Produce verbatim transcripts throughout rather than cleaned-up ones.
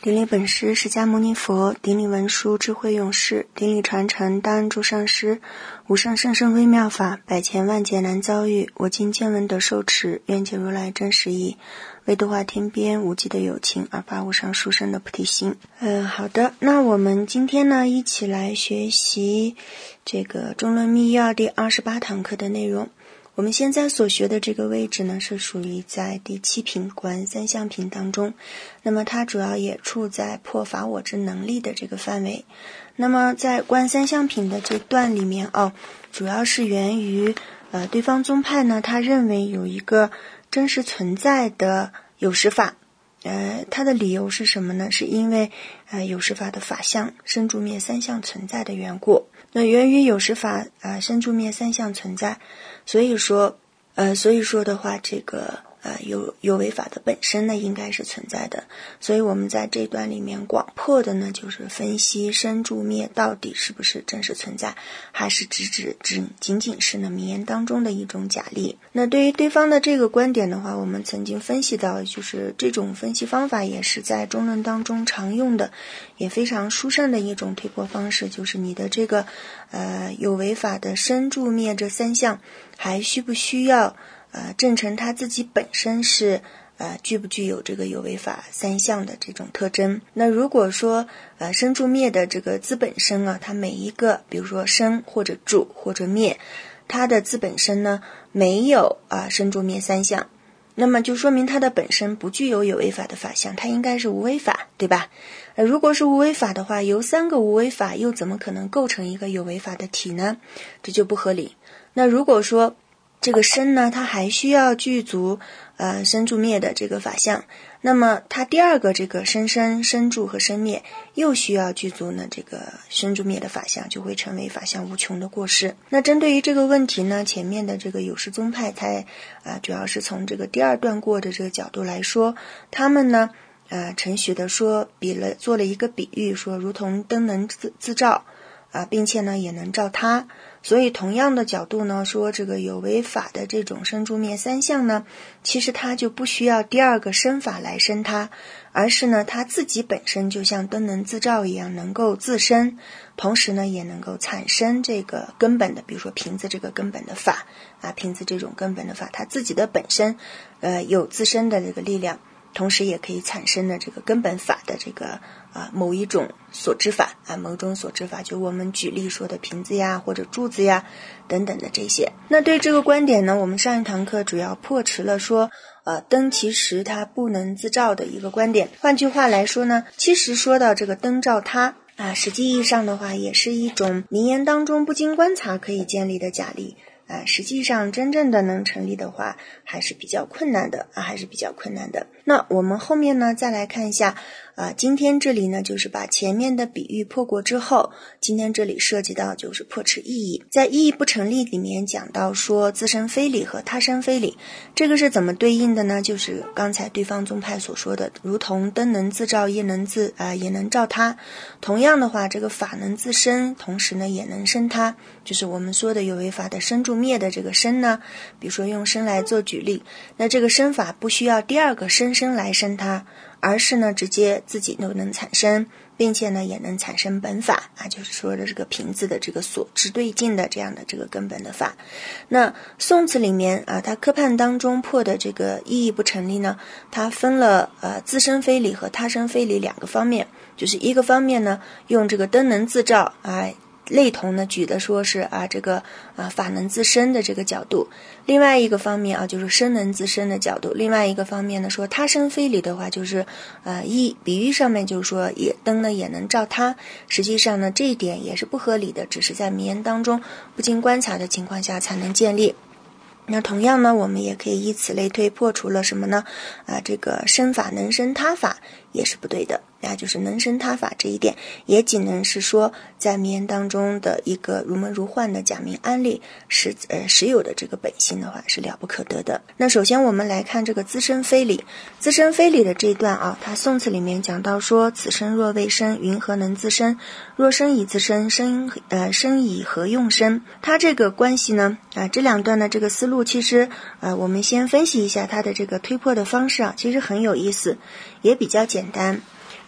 顶礼本师释迦牟尼佛，顶礼文殊智慧勇士，顶礼传承大恩诸上师，无上甚深微妙法，百千万劫难遭遇。我今见闻得受持，愿解如来真实义，为度化天边无际的有情，而发无上殊胜的菩提心。呃，好的，那我们今天呢，一起来学习这个中论密要第二十八堂课的内容。我们现在所学的这个位置呢，是属于在第七品观三相品当中，那么它主要也处在破法我之能力的这个范围。那么在观三相品的这段里面哦，主要是源于呃对方宗派呢，他认为有一个真实存在的有实法。呃，它的理由是什么呢？是因为呃有实法的法相生住灭三相存在的缘故。那源于有实法啊、呃、生住灭三相存在，所以说呃所以说的话，这个呃有有为法的本身呢应该是存在的。所以我们在这段里面广破的呢，就是分析生住灭到底是不是真实存在，还是只只只仅仅是呢名言当中的一种假例。那对于对方的这个观点的话，我们曾经分析到，就是这种分析方法也是在中论当中常用的，也非常殊胜的一种推破方式，就是你的这个呃有为法的生住灭这三项，还需不需要呃证成它自己本身是呃具不具有这个有为法三项的这种特征。那如果说呃生住灭的这个自本身啊，它每一个比如说生或者住或者灭，它的自本身呢没有啊生住灭三项，那么就说明它的本身不具有有为法的法相，它应该是无为法，对吧？呃，如果是无为法的话，由三个无为法又怎么可能构成一个有为法的体呢？这就不合理。那如果说这个生呢，它还需要具足呃生住灭的这个法相，那么它第二个这个生生生住和生灭又需要具足呢这个生住灭的法相，就会成为法相无穷的过失。那针对于这个问题呢，前面的这个有识宗派才啊、呃、主要是从这个第二段过的这个角度来说，他们呢呃程序的说比了做了一个比喻，说如同灯能自自照啊、呃，并且呢也能照他。所以同样的角度呢，说这个有为法的这种生住灭三相呢，其实它就不需要第二个生法来生它，而是呢它自己本身就像灯能自照一样，能够自生，同时呢也能够产生这个根本的，比如说瓶子这个根本的法啊，瓶子这种根本的法，它自己的本身呃有自身的这个力量，同时也可以产生的这个根本法的这个啊某一种所知法啊，某种所知法，就我们举例说的瓶子呀或者柱子呀等等的这些。那对这个观点呢，我们上一堂课主要破斥了说呃灯其实它不能自照的一个观点。换句话来说呢，其实说到这个灯照它啊，实际意义上的话也是一种名言当中不经观察可以建立的假例。啊，实际上真正的能成立的话还是比较困难的啊，还是比较困难的。那我们后面呢再来看一下啊，今天这里呢就是把前面的比喻破过之后，今天这里涉及到就是破斥意义。在意义不成立里面讲到说自身非理和他身非理，这个是怎么对应的呢？就是刚才对方宗派所说的，如同灯能自照也能自啊、呃、也能照他。同样的话，这个法能自生，同时呢也能生他，就是我们说的有为法的生住灭的这个生呢，比如说用生来做举例，那这个生法不需要第二个生生来生它，而是呢直接自己都能产生，并且呢也能产生本法啊，就是说的这个瓶子的这个所知对境的这样的这个根本的法。那宋词里面啊，它科判当中破的这个意义不成立呢，它分了呃自身非理和他身非理两个方面，就是一个方面呢用这个灯能自照啊，类同呢举的说是啊这个啊法能自身的这个角度，另外一个方面啊就是身能自身的角度，另外一个方面呢说他身非理的话，就是呃一比喻上面就是说也灯呢也能照他，实际上呢这一点也是不合理的，只是在名言当中不经观察的情况下才能建立。那同样呢，我们也可以以此类推，破除了什么呢？啊，这个生法能生他法也是不对的。啊，就是能生他法这一点，也仅能是说在名言当中的一个如梦如幻的假名安利实呃实有的这个本性的话是了不可得的。那首先我们来看这个自身非理，自身非理的这一段啊，它宋词里面讲到说，此身若未生，云何能自生？若生以自生，生呃生以何用生？它这个关系呢，啊、呃、这两段的这个思路，其实呃我们先分析一下它的这个推破的方式啊，其实很有意思，也比较简单。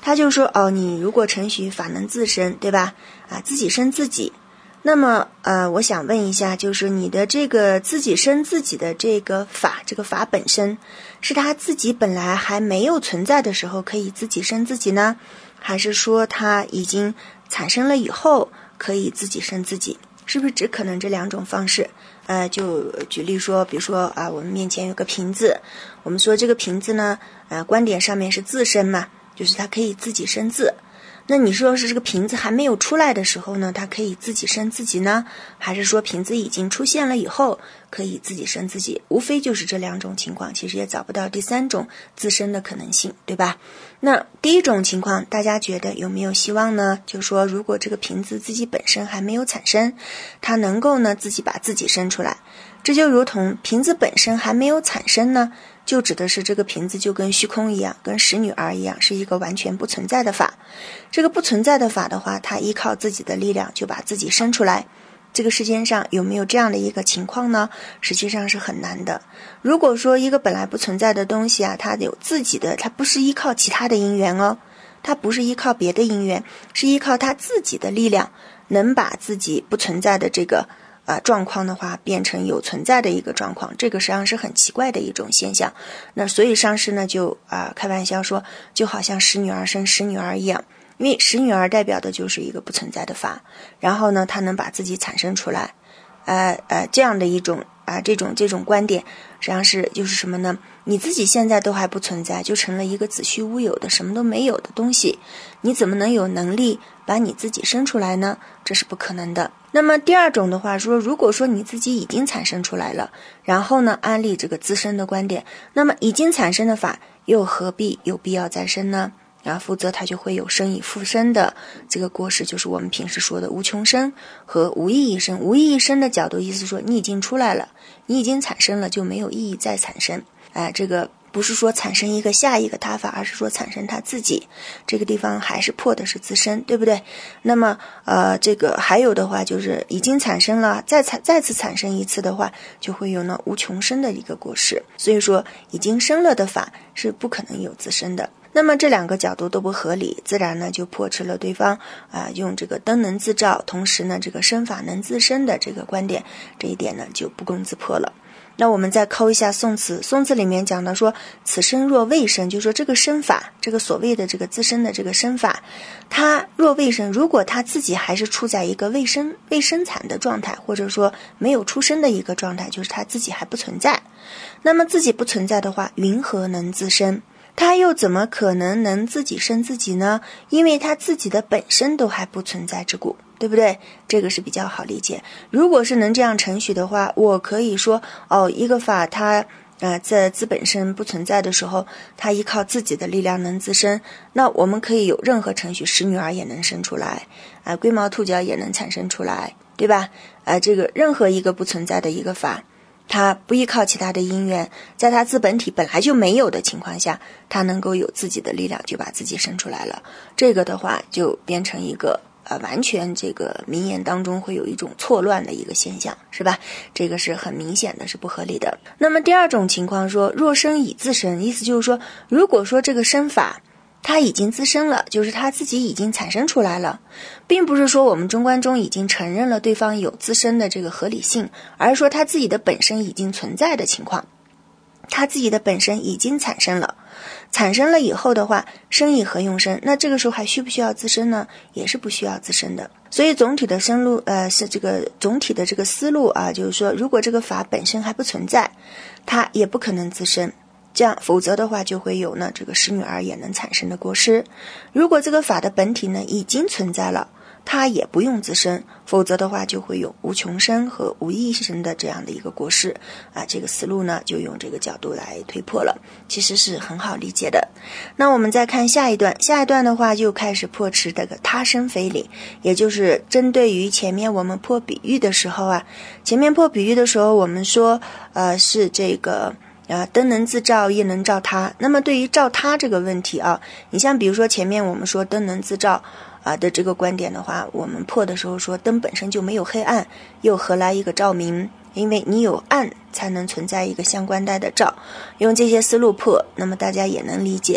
他就说哦，你如果承许法能自生，对吧？啊，自己生自己。那么呃，我想问一下，就是你的这个自己生自己的这个法，这个法本身是他自己本来还没有存在的时候可以自己生自己呢，还是说他已经产生了以后可以自己生自己？是不是只可能这两种方式？呃，就举例说，比如说啊，我们面前有个瓶子，我们说这个瓶子呢，呃，观点上面是自生嘛，就是它可以自己生自。那你说是这个瓶子还没有出来的时候呢，它可以自己生自己呢，还是说瓶子已经出现了以后可以自己生自己？无非就是这两种情况，其实也找不到第三种自生的可能性，对吧？那第一种情况大家觉得有没有希望呢？就是说如果这个瓶子自己本身还没有产生，它能够呢自己把自己生出来，这就如同瓶子本身还没有产生呢，就指的是这个瓶子就跟虚空一样，跟使女儿一样，是一个完全不存在的法。这个不存在的法的话，它依靠自己的力量就把自己生出来。这个世间上有没有这样的一个情况呢？实际上是很难的。如果说一个本来不存在的东西啊，它有自己的，它不是依靠其他的因缘哦，它不是依靠别的因缘，是依靠它自己的力量，能把自己不存在的这个呃状况的话变成有存在的一个状况，这个实际上是很奇怪的一种现象。那所以上师呢就啊、呃、开玩笑说，就好像使女儿生使女儿一样，因为使女儿代表的就是一个不存在的法，然后呢它能把自己产生出来，呃呃这样的一种啊、呃、这种这种观点实际上是就是什么呢？你自己现在都还不存在，就成了一个子虚乌有的什么都没有的东西，你怎么能有能力把你自己生出来呢？这是不可能的。那么第二种的话说，如果说你自己已经产生出来了，然后呢安利这个自身的观点，那么已经产生的法又何必有必要再生呢？啊，否则它就会有生以复生的这个过失，就是我们平时说的无穷生和无意义生。无意义生的角度意思说，你已经出来了，你已经产生了，就没有意义再产生。哎、呃，这个不是说产生一个下一个他法，而是说产生他自己。这个地方还是破的是自身，对不对？那么呃，这个还有的话就是已经产生了，再产再次产生一次的话，就会有呢无穷生的一个过失。所以说已经生了的法是不可能有自身的。那么这两个角度都不合理，自然呢就破斥了对方啊、呃、用这个灯能自照，同时呢这个身法能自身的这个观点，这一点呢就不攻自破了。那我们再抠一下宋词，宋词里面讲到说，此身若未生，就说这个身法，这个所谓的这个自身的这个身法，它若未生，如果他自己还是处在一个未生未生产的状态，或者说没有出生的一个状态，就是他自己还不存在。那么自己不存在的话，云何能自生？他又怎么可能能自己生自己呢？因为他自己的本身都还不存在之故，对不对？这个是比较好理解。如果是能这样承许的话，我可以说哦，一个法它呃在自本身不存在的时候，它依靠自己的力量能自生，那我们可以有任何程序，使女儿也能生出来，啊、呃，龟毛兔角也能产生出来，对吧？啊、呃，这个任何一个不存在的一个法，它不依靠其他的因缘，在它自本体本来就没有的情况下，它能够有自己的力量就把自己生出来了。这个的话就变成一个呃完全这个名言当中会有一种错乱的一个现象，是吧？这个是很明显的，是不合理的。那么第二种情况说，若生以自生，意思就是说，如果说这个生法它已经自生了，就是它自己已经产生出来了，并不是说我们中观中已经承认了对方有自身的这个合理性，而是说他自己的本身已经存在的情况，他自己的本身已经产生了，产生了以后的话，生以何用生？那这个时候还需不需要自身呢？也是不需要自身的。所以总体的生路呃是这个总体的这个思路啊，就是说如果这个法本身还不存在，它也不可能自身。这样否则的话就会有呢这个使女儿也能产生的过失。如果这个法的本体呢已经存在了，它也不用自身，否则的话就会有无穷生和无意生的这样的一个过失啊。这个思路呢就用这个角度来推破了，其实是很好理解的。那我们再看下一段，下一段的话就开始破斥这个他生非理，也就是针对于前面我们破比喻的时候啊，前面破比喻的时候我们说呃是这个啊，灯能自照，夜能照他。那么对于照他这个问题啊，你像比如说前面我们说灯能自照啊的这个观点的话，我们破的时候说灯本身就没有黑暗，又何来一个照明？因为你有暗才能存在一个相关带的照，用这些思路破，那么大家也能理解。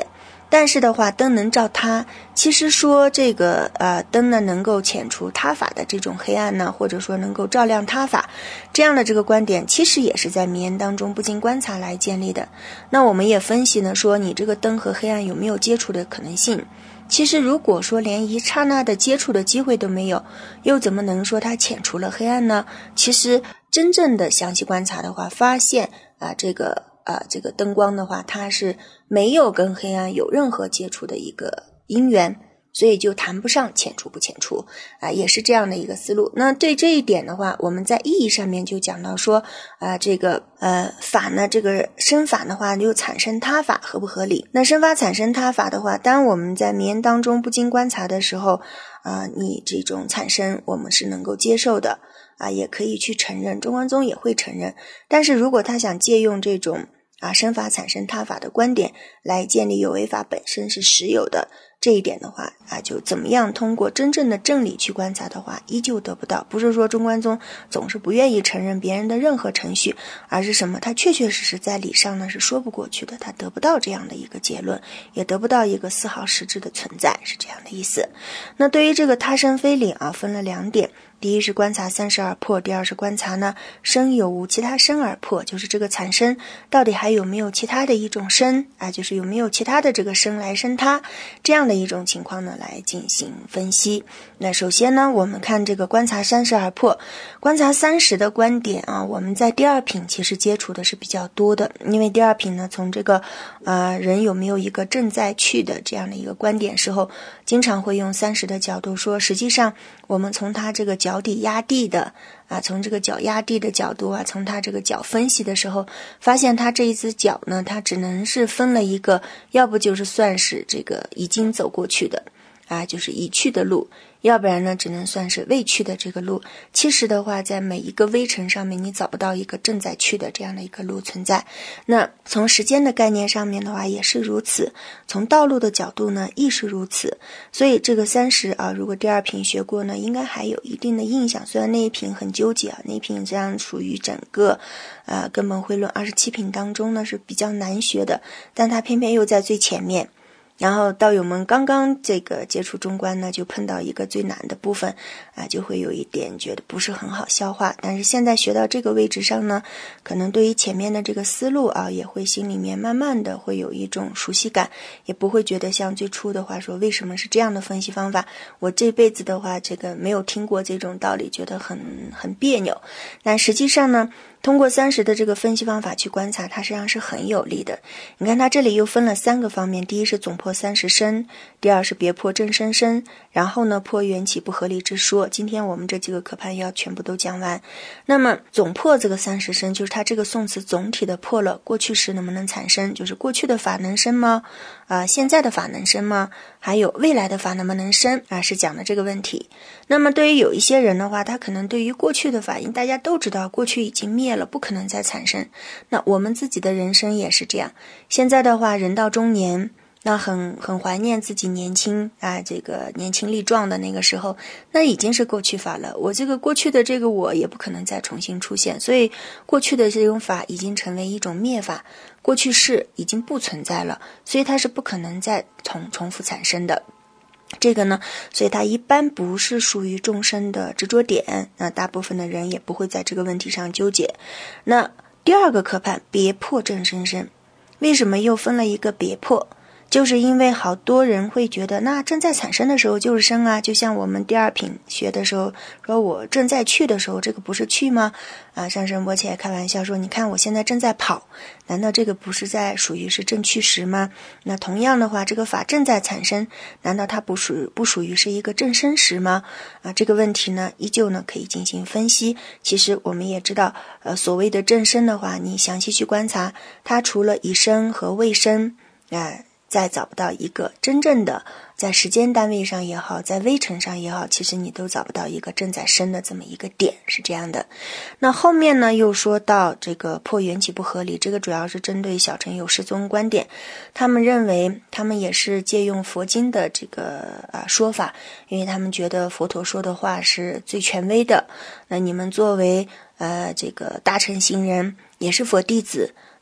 但是的话灯能照他，其实说这个呃灯呢能够遣除他法的这种黑暗呢，或者说能够照亮他法，这样的这个观点其实也是在名言当中不经观察来建立的。那我们也分析呢，说你这个灯和黑暗有没有接触的可能性，其实如果说连一刹那的接触的机会都没有，又怎么能说它遣除了黑暗呢？其实真正的详细观察的话，发现啊、呃、这个啊、呃、这个灯光的话，它是没有跟黑暗有任何接触的一个因缘，所以就谈不上遣除不遣除啊、呃，也是这样的一个思路。那对这一点的话，我们在意义上面就讲到说啊、呃，这个呃法呢，这个生法的话又产生他法合不合理？那生法产生他法的话，当我们在名言当中不经观察的时候啊、呃，你这种产生我们是能够接受的啊，也可以去承认，中观宗也会承认。但是如果他想借用这种啊生法产生他法的观点来建立有为法本身是实有的，这一点的话啊，就怎么样通过真正的正理去观察的话，依旧得不到。不是说中观宗总是不愿意承认别人的任何程序，而是什么？他确确实实在理上呢是说不过去的，他得不到这样的一个结论，也得不到一个丝毫实质的存在，是这样的意思。那对于这个他生非理啊，分了两点。第一是观察三十而破，第二是观察呢生有无其他生而破，就是这个产生到底还有没有其他的一种生啊，就是有没有其他的这个生来生它，这样的一种情况呢来进行分析。那首先呢，我们看这个观察三十而破，观察三十的观点啊，我们在第二品其实接触的是比较多的，因为第二品呢从这个呃人有没有一个正在去的这样的一个观点时候，经常会用三十的角度说，实际上我们从他这个脚底压地的啊，从这个脚压地的角度啊，从他这个脚分析的时候，发现他这一只脚呢，它只能是分了一个，要不就是算是这个已经走过去的啊，就是已去的路，要不然呢只能算是未去的这个路。其实的话，在每一个微尘上面你找不到一个正在去的这样的一个路存在。那从时间的概念上面的话也是如此，从道路的角度呢亦是如此。所以这个三十啊，如果第二品学过呢，应该还有一定的印象。虽然那一品很纠结啊，那一品这样属于整个呃根本会论二十七品当中呢是比较难学的，但它偏偏又在最前面。然后道友们刚刚这个接触中观呢，就碰到一个最难的部分啊，就会有一点觉得不是很好消化。但是现在学到这个位置上呢，可能对于前面的这个思路啊，也会心里面慢慢的会有一种熟悉感，也不会觉得像最初的话说为什么是这样的分析方法，我这辈子的话这个没有听过这种道理，觉得很很别扭。但实际上呢，通过三十的这个分析方法去观察，它实际上是很有利的。你看它这里又分了三个方面，第一是总破三十身，第二是别破正生身，然后呢破缘起不合理之说。今天我们这几个课盘要全部都讲完。那么总破这个三十身，就是它这个宋词总体的破了过去时能不能产生，就是过去的法能生吗？啊、呃，现在的法能生吗？还有未来的法能不能生啊？是讲的这个问题。那么对于有一些人的话，他可能对于过去的法因大家都知道过去已经灭了，不可能再产生。那我们自己的人生也是这样，现在的话人到中年，那很很怀念自己年轻啊，这个年轻力壮的那个时候，那已经是过去法了。我这个过去的这个我也不可能再重新出现，所以过去的这种法已经成为一种灭法，过去式已经不存在了，所以它是不可能再重重复产生的。这个呢，所以它一般不是属于众生的执着点，那大部分的人也不会在这个问题上纠结。那第二个科判别破正生身，为什么又分了一个别破？就是因为好多人会觉得那正在产生的时候就是生啊，就像我们第二品学的时候说我正在去的时候，这个不是去吗？啊，上身波切开玩笑说，你看我现在正在跑，难道这个不是在属于是正去时吗？那同样的话，这个法正在产生，难道它不属不属于是一个正生时吗？啊，这个问题呢依旧呢可以进行分析。其实我们也知道呃，所谓的正生的话，你详细去观察，它除了已生和未生啊、呃再找不到一个真正的在时间单位上也好，在微尘上也好，其实你都找不到一个正在生的这么一个点，是这样的。那后面呢又说到这个破缘起不合理，这个主要是针对小乘有师宗观点，他们认为他们也是借用佛经的这个啊说法，因为他们觉得佛陀说的话是最权威的。那你们作为呃这个大乘行人，也是佛弟子，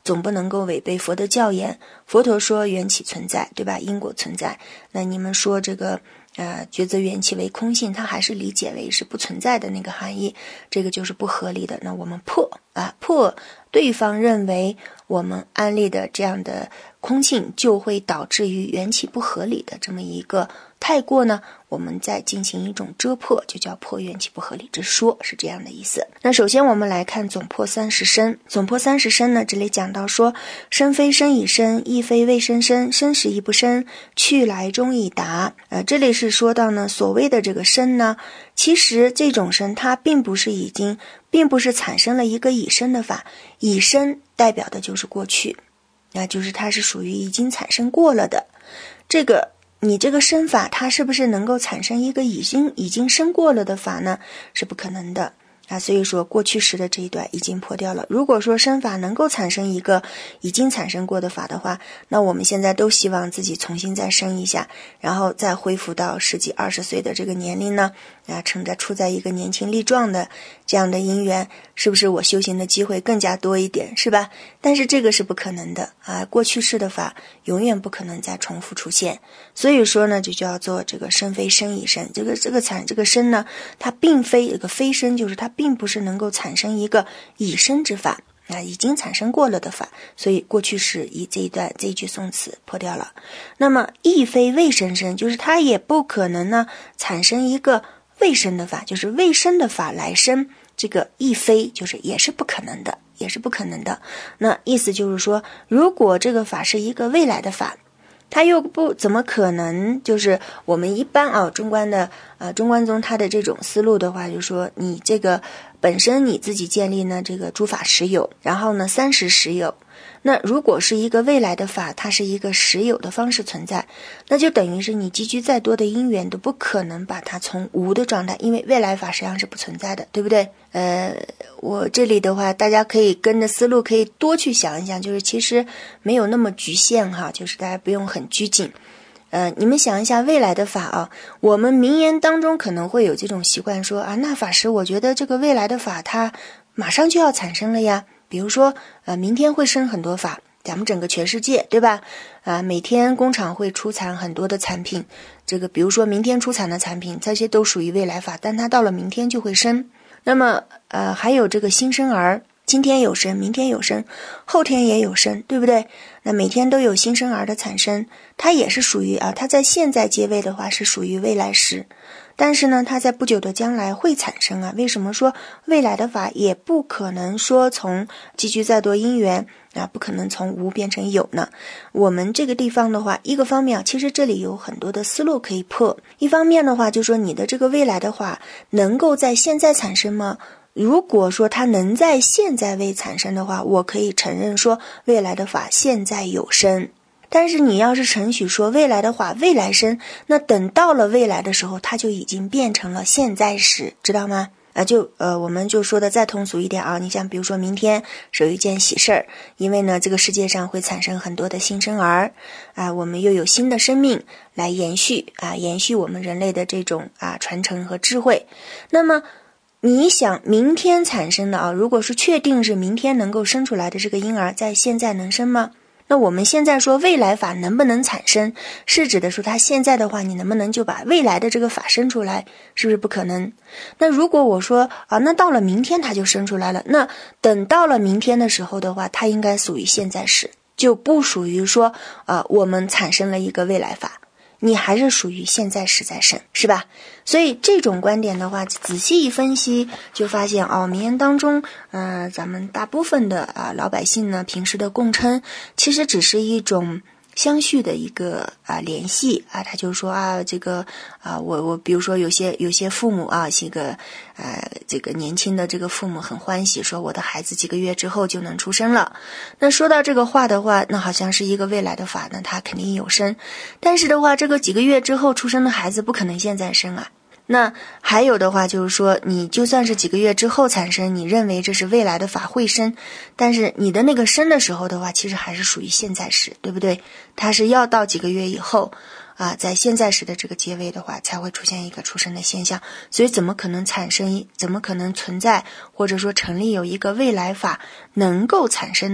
总不能够违背佛的教言。佛陀说缘起存在，对吧？因果存在。那你们说这个呃，抉择缘起为空性，它还是理解为是不存在的那个含义，这个就是不合理的。那我们破啊，破对方认为我们安立的这样的空性，就会导致于缘起不合理的这么一个太过呢，我们再进行一种遮破，就叫破缘起不合理之说，是这样的意思。那首先我们来看总破三十身。总破三十身呢，这里讲到说，身非身已身，亦非未生身，身时亦不生，去来终已达。呃，这里是说到呢，所谓的这个身呢，其实这种身它并不是已经，并不是产生了一个已生的法，已生代表的就是过去，那就是它是属于已经产生过了的。这个你这个生法，它是不是能够产生一个已经已经生过了的法呢？是不可能的啊，所以说过去时的这一段已经破掉了。如果说生法能够产生一个已经产生过的法的话，那我们现在都希望自己重新再生一下，然后再恢复到十几二十岁的这个年龄呢，啊，趁着处在一个年轻力壮的这样的因缘，是不是我修行的机会更加多一点，是吧？但是这个是不可能的啊，过去世的法永远不可能再重复出现。所以说呢，就叫做这个身非身已身。这个这个产这个身呢，它并非这个非身，就是它并不是能够产生一个已生之法啊，已经产生过了的法，所以过去时以这一段这一句宋词破掉了。那么亦非未生身，就是它也不可能呢产生一个未生的法，就是未生的法来生，这个亦非就是也是不可能的，也是不可能的。那意思就是说，如果这个法是一个未来的法，它又不怎么可能，就是我们一般啊，中观的呃中观宗它的这种思路的话，就是说你这个本身你自己建立呢这个诸法实有，然后呢三实实有。那如果是一个未来的法，它是一个实有的方式存在，那就等于是你积聚再多的因缘都不可能把它从无的状态，因为未来法实际上是不存在的，对不对？呃，我这里的话，大家可以跟着思路可以多去想一想，就是其实没有那么局限哈，就是大家不用很拘谨。呃，你们想一下未来的法啊，我们名言当中可能会有这种习惯说啊，那法师我觉得这个未来的法它马上就要产生了呀。比如说呃，明天会生很多法，咱们整个全世界，对吧？啊，每天工厂会出产很多的产品，这个比如说明天出产的产品，这些都属于未来法，但它到了明天就会生。那么呃，还有这个新生儿，今天有生，明天有生，后天也有生，对不对？那每天都有新生儿的产生，它也是属于啊，它在现在阶位的话是属于未来时，但是呢，它在不久的将来会产生啊。为什么说未来的法也不可能说从积聚再多因缘啊，不可能从无变成有呢？我们这个地方的话，一个方面其实这里有很多的思路可以破。一方面的话，就说你的这个未来的话，能够在现在产生吗？如果说它能在现在未产生的话，我可以承认说未来的法现在有生。但是你要是承许说未来的法未来生，那等到了未来的时候，它就已经变成了现在时，知道吗？啊，就呃，我们就说的再通俗一点啊，你像比如说明天是有一件喜事儿，因为呢这个世界上会产生很多的新生儿啊，我们又有新的生命来延续啊，延续我们人类的这种啊传承和智慧。那么你想明天产生的啊，如果是确定是明天能够生出来的这个婴儿，在现在能生吗？那我们现在说未来法能不能产生，是指的说它现在的话，你能不能就把未来的这个法生出来，是不是不可能？那如果我说啊，那到了明天它就生出来了，那等到了明天的时候的话，它应该属于现在时，就不属于说啊，我们产生了一个未来法。你还是属于现在时在生，是吧？所以这种观点的话，仔细一分析，就发现哦，名言当中，呃，咱们大部分的啊、呃、老百姓呢，平时的共称，其实只是一种相续的一个啊联系啊，他就说啊，这个啊，我我比如说有些有些父母啊，这个呃这个年轻的这个父母很欢喜，说我的孩子几个月之后就能出生了。那说到这个话的话，那好像是一个未来的法，那他肯定有生，但是的话，这个几个月之后出生的孩子不可能现在生啊。那还有的话就是说，你就算是几个月之后产生，你认为这是未来的法会生，但是你的那个生的时候的话，其实还是属于现在时，对不对？它是要到几个月以后啊，在现在时的这个结尾的话，才会出现一个出生的现象，所以怎么可能产生，怎么可能存在，或者说成立有一个未来法能够产生呢？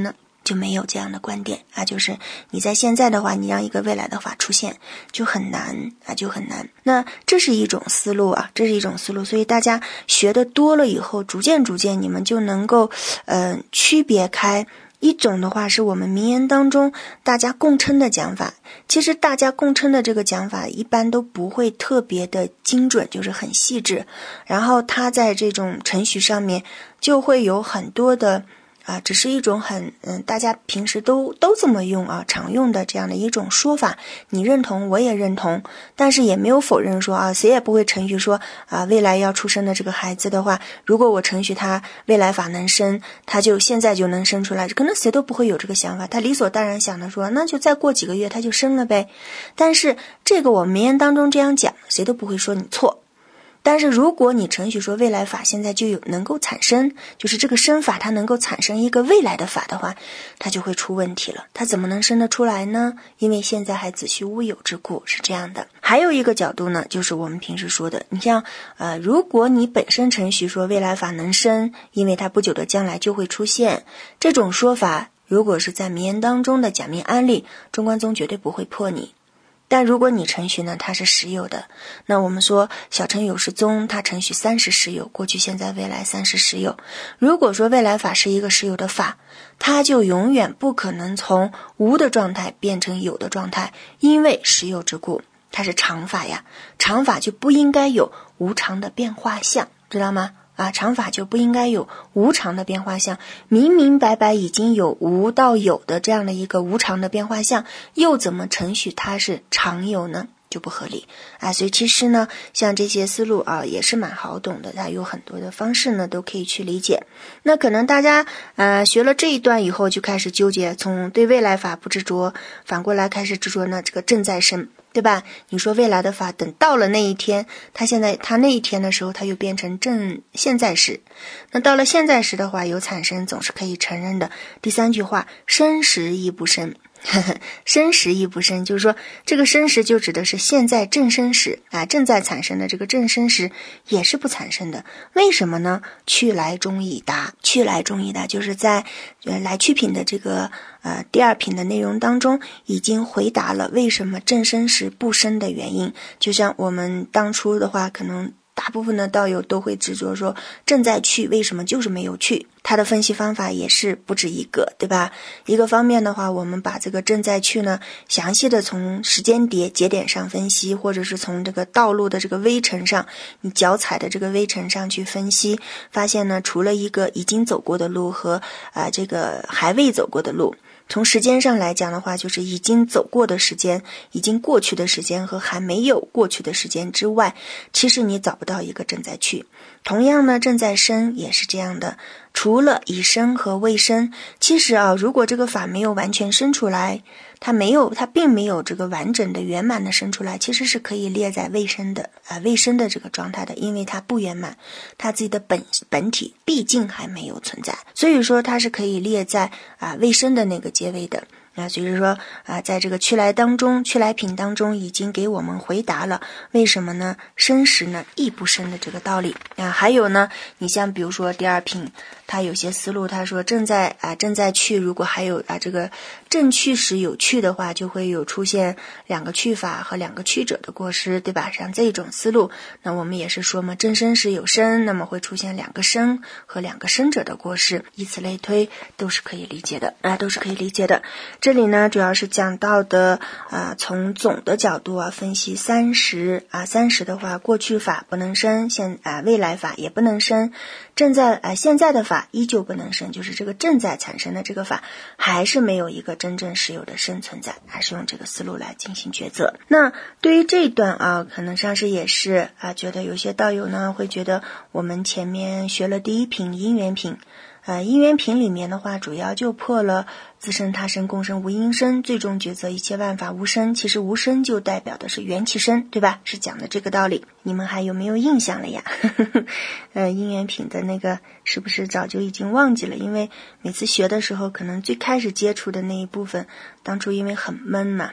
就没有这样的观点啊，就是你在现在的话，你让一个未来的法出现就很难啊，就很难。那这是一种思路啊，这是一种思路，所以大家学的多了以后，逐渐逐渐你们就能够呃区别开。一种的话是我们名言当中大家共称的讲法，其实大家共称的这个讲法一般都不会特别的精准，就是很细致，然后它在这种程序上面就会有很多的啊，只是一种很嗯，大家平时都都这么用啊，常用的这样的一种说法，你认同我也认同，但是也没有否认说啊，谁也不会程序说啊，未来要出生的这个孩子的话，如果我程序他未来法能生，他就现在就能生出来，可能谁都不会有这个想法，他理所当然想的说，那就再过几个月他就生了呗。但是这个我名言当中这样讲，谁都不会说你错。但是如果你程序说未来法现在就有能够产生，就是这个生法它能够产生一个未来的法的话，它就会出问题了。它怎么能生得出来呢？因为现在还子虚乌有之故，是这样的。还有一个角度呢，就是我们平时说的，你像呃，如果你本身程序说未来法能生，因为它不久的将来就会出现，这种说法如果是在名言当中的假名案例，中观宗绝对不会破你。但如果你程序呢，它是实有的，那我们说小乘有是宗，它程序三十实有，过去现在未来三十实有。如果说未来法是一个实有的法，它就永远不可能从无的状态变成有的状态，因为实有之故，它是常法呀，常法就不应该有无常的变化相，知道吗？啊，常法就不应该有无常的变化相，明明白白已经有无到有的这样的一个无常的变化相，又怎么程序它是常有呢？就不合理啊。所以其实呢，像这些思路啊也是蛮好懂的，它有很多的方式呢都可以去理解。那可能大家呃学了这一段以后就开始纠结，从对未来法不执着，反过来开始执着呢这个正在生，对吧？你说未来的法等到了那一天，它现在它那一天的时候它又变成正现在时，那到了现在时的话有产生总是可以承认的。第三句话，生时亦不生，生时亦不生，就是说这个生时就指的是现在正生时啊，正在产生的这个正生时也是不产生的。为什么呢？去来中已达，去来中已达就是在呃来去品的这个呃第二品的内容当中已经回答了为什么正生时不生的原因。就像我们当初的话，可能大部分的道友都会执着说正在去为什么就是没有去，它的分析方法也是不止一个，对吧？一个方面的话，我们把这个正在去呢详细的从时间节节点上分析，或者是从这个道路的这个微尘上，你脚踩的这个微尘上去分析，发现呢除了一个已经走过的路和啊、呃、这个还未走过的路，从时间上来讲的话，就是已经走过的时间，已经过去的时间和还没有过去的时间之外，其实你找不到一个正在去。同样呢，正在生也是这样的，除了已生和未生，其实啊，如果这个法没有完全生出来，它没有，它并没有这个完整的圆满的生出来，其实是可以列在未生的啊、呃、未生的这个状态的，因为它不圆满，它自己的本本体毕竟还没有存在，所以说它是可以列在啊、呃、未生的那个结尾的。啊，所以说啊、呃，在这个去来当中，去来品当中已经给我们回答了为什么呢？生时呢亦不生的这个道理啊。还有呢，你像比如说第二品，它有些思路，他说正在啊正在去，如果还有啊这个正去时有去的话，就会有出现两个去法和两个去者的过失，对吧？像这种思路，那我们也是说嘛，正生时有生，那么会出现两个生和两个生者的过失，以此类推，都是可以理解的啊，都是可以理解的。这里呢主要是讲到的啊，从总的角度啊分析三十啊，三十的话过去法不能生，现啊未来法也不能生，正在啊现在的法依旧不能生，就是这个正在产生的这个法还是没有一个真正实有的生存在，还是用这个思路来进行抉择。那对于这一段啊，可能上师也是啊觉得有些道友呢会觉得我们前面学了第一品因缘品，呃，因缘品里面的话，主要就破了自生、他生、共生、无因生，最终抉择一切万法无生。其实无生就代表的是缘起生，对吧？是讲的这个道理。你们还有没有印象了呀？呃，因缘品的那个是不是早就已经忘记了？因为每次学的时候，可能最开始接触的那一部分，当初因为很闷嘛。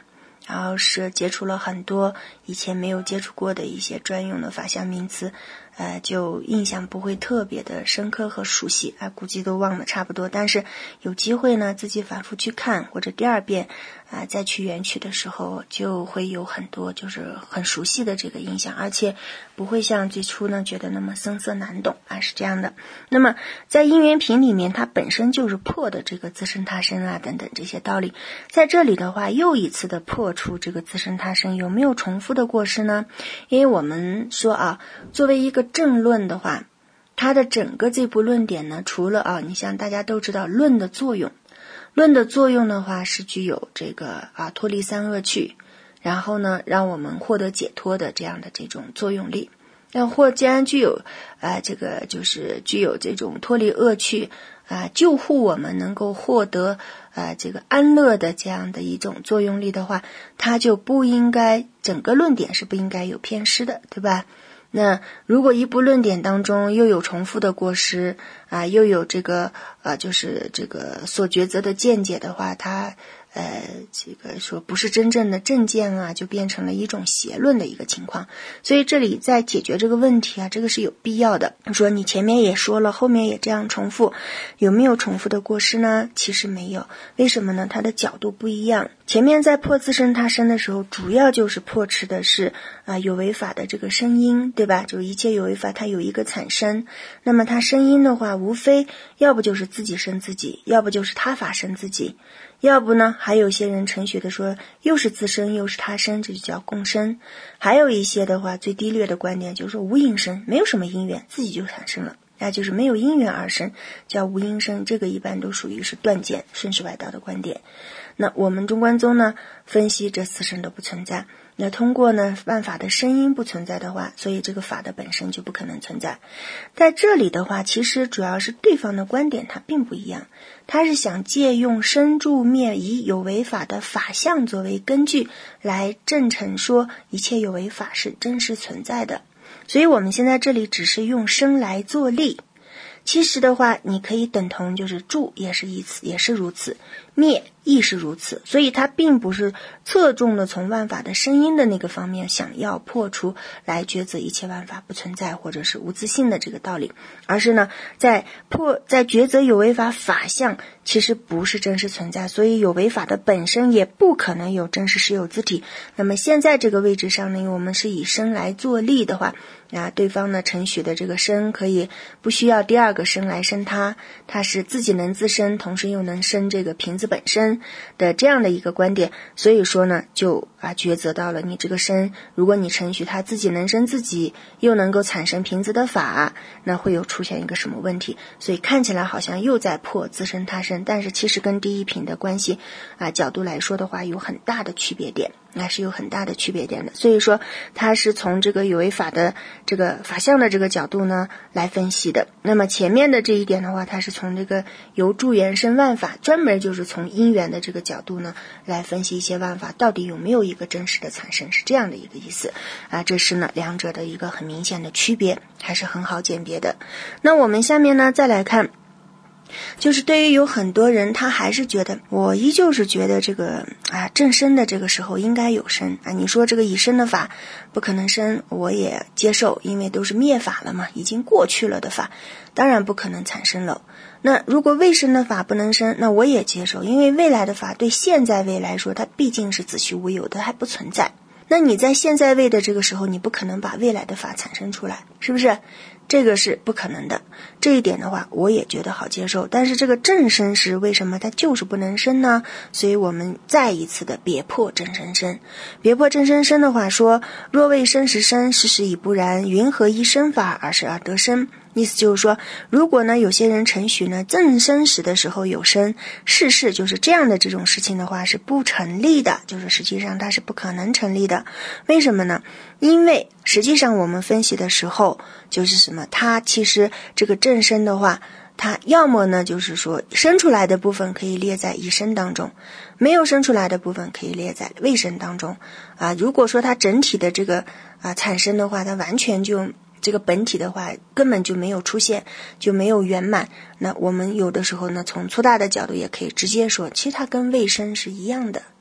然后是接触了很多以前没有接触过的一些专用的法相名词，呃，就印象不会特别的深刻和熟悉啊、呃，估计都忘了差不多。但是有机会呢，自己反复去看，或者第二遍啊、呃、再去原曲的时候，就会有很多就是很熟悉的这个印象，而且不会像最初呢觉得那么生涩难懂啊，是这样的。那么在因缘品里面，它本身就是破的这个自身他身啊等等这些道理，在这里的话又一次的破出这个自身他身有没有重复的过失呢？因为我们说啊，作为一个正论的话，它的整个这部论点呢，除了啊，你像大家都知道论的作用，论的作用的话是具有这个啊脱离三恶趣，然后呢让我们获得解脱的这样的这种作用力。那或既然具有啊、呃、这个就是具有这种脱离恶趣啊、呃、救护我们能够获得啊、呃、这个安乐的这样的一种作用力的话，它就不应该整个论点是不应该有偏失的，对吧？那如果一部论点当中又有重复的过失啊，又有这个呃就是这个所抉择的见解的话，它呃这个说不是真正的正见啊，就变成了一种邪论的一个情况。所以这里在解决这个问题啊，这个是有必要的。说你前面也说了，后面也这样重复，有没有重复的过失呢？其实没有。为什么呢？它的角度不一样。前面在破自身他身的时候，主要就是破斥的是啊、呃、有为法的这个声音，对吧？就一切有为法它有一个产生，那么它声音的话，无非要不就是自己生自己，要不就是他法生自己，要不呢还有一些人程序的说又是自身又是他生，这就叫共生。还有一些的话最低劣的观点就是说无因生，没有什么因缘自己就产生了，那就是没有因缘而生，叫无因生。这个一般都属于是断见顺势外道的观点。那我们中观宗呢分析这四生都不存在，那通过呢万法的声音不存在的话，所以这个法的本身就不可能存在。在这里的话，其实主要是对方的观点它并不一样，他是想借用生住灭以有为法的法相作为根据来证成说一切有为法是真实存在的。所以我们现在这里只是用生来作例，其实的话你可以等同就是住也是一次也是如此，灭亦是如此。所以它并不是侧重的从万法的声音的那个方面想要破除来抉择一切万法不存在或者是无自性的这个道理，而是呢在破在抉择有为法法相其实不是真实存在，所以有为法的本身也不可能有真实实有自体。那么现在这个位置上呢，我们是以身来作例的话啊，对方呢承许的这个身可以不需要第二个身来生它，它是自己能自身，同时又能生这个瓶子本身的这样的一个观点。所以说呢就啊抉择到了你这个身，如果你承许它自己能生自己，又能够产生瓶子的法，那会有出现一个什么问题？所以看起来好像又在破自身他身，但是其实跟第一品的关系啊角度来说的话有很大的区别点，那是有很大的区别点的。所以说它是从这个有为法的这个法相的这个角度呢来分析的。那么前面的这一点的话，它是从这个由助缘生万法，专门就是从因缘的这个角度呢来分析一些万法到底有没有一个真实的产生，是这样的一个意思啊。这是呢两者的一个很明显的区别，还是很好鉴别的。那我们下面呢再来看，就是对于有很多人他还是觉得，我依旧是觉得这个啊正生的这个时候应该有生啊，你说这个已生的法不可能生，我也接受，因为都是灭法了嘛，已经过去了的法当然不可能产生了。那如果未生的法不能生，那我也接受，因为未来的法对现在位来说它毕竟是子虚乌有的，还不存在。那你在现在位的这个时候，你不可能把未来的法产生出来，是不是？这个是不可能的。这一点的话我也觉得好接受，但是这个正生时为什么它就是不能生呢？所以我们再一次的别破正生生。别破正生生的话说，若未生时生，事实已不然，云何依生法而是而得生？意思就是说，如果呢有些人承许呢正生时的时候有生，事事就是这样的这种事情的话是不成立的，就是实际上它是不可能成立的。为什么呢？因为实际上我们分析的时候就是什么，它其实这个正生的话，它要么呢就是说生出来的部分可以列在已生当中，没有生出来的部分可以列在未生当中啊。如果说它整体的这个啊产生的话，它完全就这个本体的话根本就没有出现，就没有圆满，那我们有的时候呢从粗大的角度也可以直接说，其实它跟未生是一样的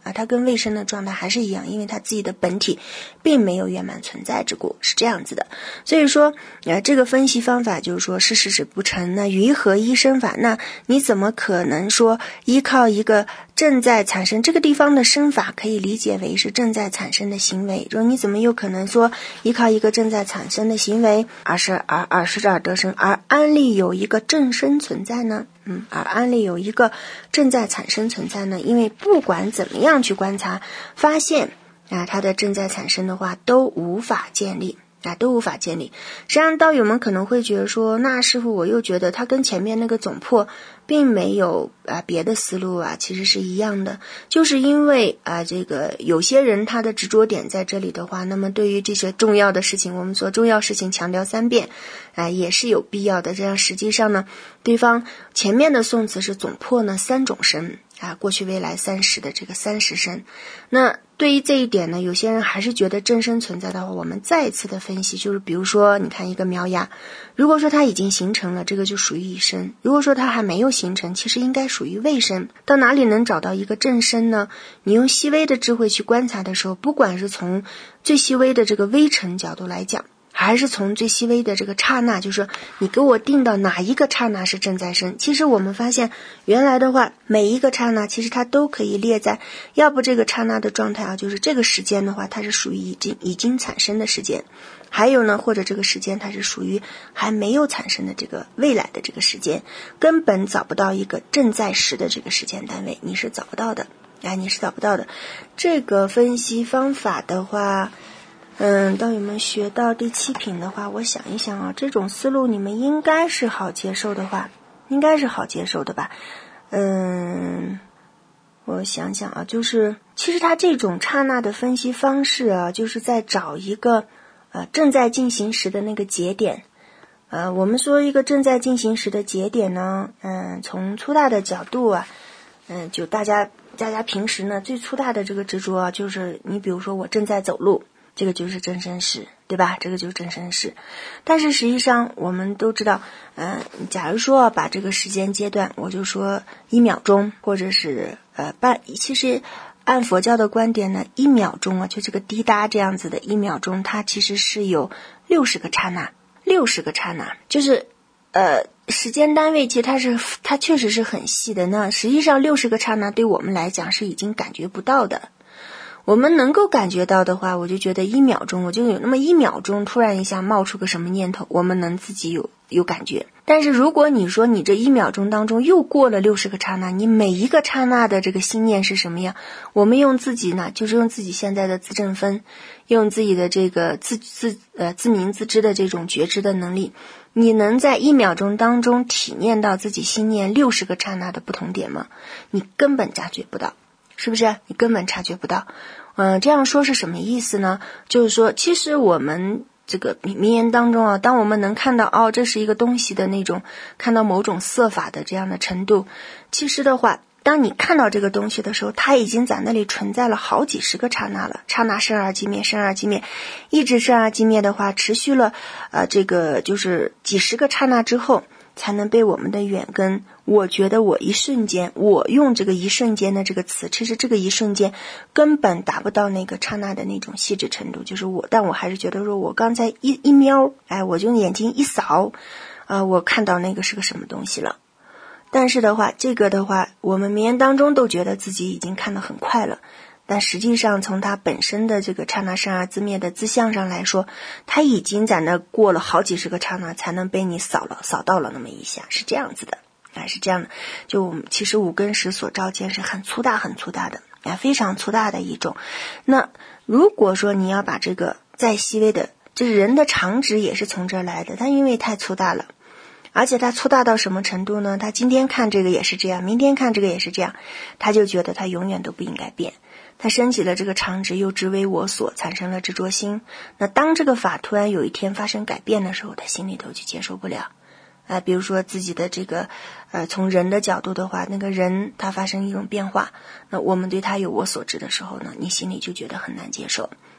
啊，它跟未生的状态还是一样，因为它自己的本体并没有圆满存在之故，是这样子的。所以说呃，这个分析方法就是说是事实不成，那于何一生法，那你怎么可能说依靠一个正在产生，这个地方的生法可以理解为是正在产生的行为，说你怎么有可能说依靠一个正在产生的行为而是而而是而得生，而安利有一个正生存在呢？嗯，而安利有一个正在产生存在呢？因为不管怎么样去观察，发现啊，它的正在产生的话都无法建立。啊，都无法建立。实际上道友们可能会觉得说，那师父我又觉得它跟前面那个总破并没有啊别的思路啊，其实是一样的，就是因为啊这个有些人他的执着点在这里的话，那么对于这些重要的事情，我们说重要事情强调三遍啊也是有必要的。这样实际上呢，对方前面的宋词是总破呢三种生啊，过去未来三十的这个三十生。那对于这一点呢，有些人还是觉得真生存在的话，我们再一次的分析，就是比如说你看一个苗芽，如果说它已经形成了，这个就属于已生，如果说它还没有形成，其实应该属于未生。到哪里能找到一个正生呢？你用细微的智慧去观察的时候，不管是从最细微的这个微尘角度来讲，还是从最细微的这个刹那，就是说你给我定到哪一个刹那是正在生，其实我们发现原来的话每一个刹那其实它都可以列在，要不这个刹那的状态啊，就是这个时间的话它是属于已经已经产生的时间，还有呢或者这个时间它是属于还没有产生的这个未来的这个时间，根本找不到一个正在时的这个时间单位，你是找不到的，哎，你是找不到的。这个分析方法的话嗯，当你们学到第七品的话，我想一想啊，这种思路你们应该是好接受的话，应该是好接受的吧。嗯，我想想啊，就是其实它这种刹那的分析方式啊，就是在找一个呃正在进行时的那个节点。呃，我们说一个正在进行时的节点呢，嗯，从粗大的角度啊，嗯，就大家大家平时呢最粗大的这个执着啊，就是你比如说我正在走路。这个就是真身时，对吧？这个就是真身时。但是实际上我们都知道，嗯、呃，假如说把这个时间阶段，我就说一秒钟，或者是呃半，其实按佛教的观点呢，一秒钟啊，就这个滴答这样子的一秒钟，它其实是有六十个刹那，六十个刹那，就是呃时间单位，其实它是它确实是很细的。那实际上六十个刹那对我们来讲是已经感觉不到的。我们能够感觉到的话，我就觉得一秒钟，我就有那么一秒钟突然一下冒出个什么念头，我们能自己有有感觉。但是如果你说你这一秒钟当中又过了六十个刹那，你每一个刹那的这个心念是什么样，我们用自己呢，就是用自己现在的自证分，用自己的这个自自呃自明自知的这种觉知的能力，你能在一秒钟当中体验到自己心念六十个刹那的不同点吗？你根本察觉不到。是不是？你根本察觉不到。嗯、呃，这样说是什么意思呢？就是说，其实我们这个名言当中啊，当我们能看到哦，这是一个东西的那种，看到某种色法的这样的程度，其实的话，当你看到这个东西的时候，它已经在那里存在了好几十个刹那了，刹那生而即灭，生而即灭，一直生而即灭的话，持续了呃，这个就是几十个刹那之后，才能被我们的远根。我觉得我一瞬间，我用这个一瞬间的这个词，其实这个一瞬间根本达不到那个刹那的那种细致程度，就是我，但我还是觉得说我刚才一一瞄，哎，我就用眼睛一扫，啊、呃，我看到那个是个什么东西了。但是的话，这个的话，我们名言当中都觉得自己已经看得很快了，但实际上从它本身的这个刹那生而自灭的自相上来说，它已经在那过了好几十个刹那才能被你扫了扫到了那么一下，是这样子的。哎，是这样的，就我们其实五根识所照见是很粗大很粗大的，哎，非常粗大的一种。那如果说你要把这个再细微的，就是人的常值也是从这儿来的，它因为太粗大了，而且它粗大到什么程度呢？他今天看这个也是这样，明天看这个也是这样，他就觉得他永远都不应该变。他升起了这个常值，又知为我所，产生了执着心。那当这个法突然有一天发生改变的时候，他心里头就接受不了。呃，比如说自己的这个，呃，从人的角度的话，那个人他发生一种变化，那我们对他有我所知的时候呢，你心里就觉得很难接受。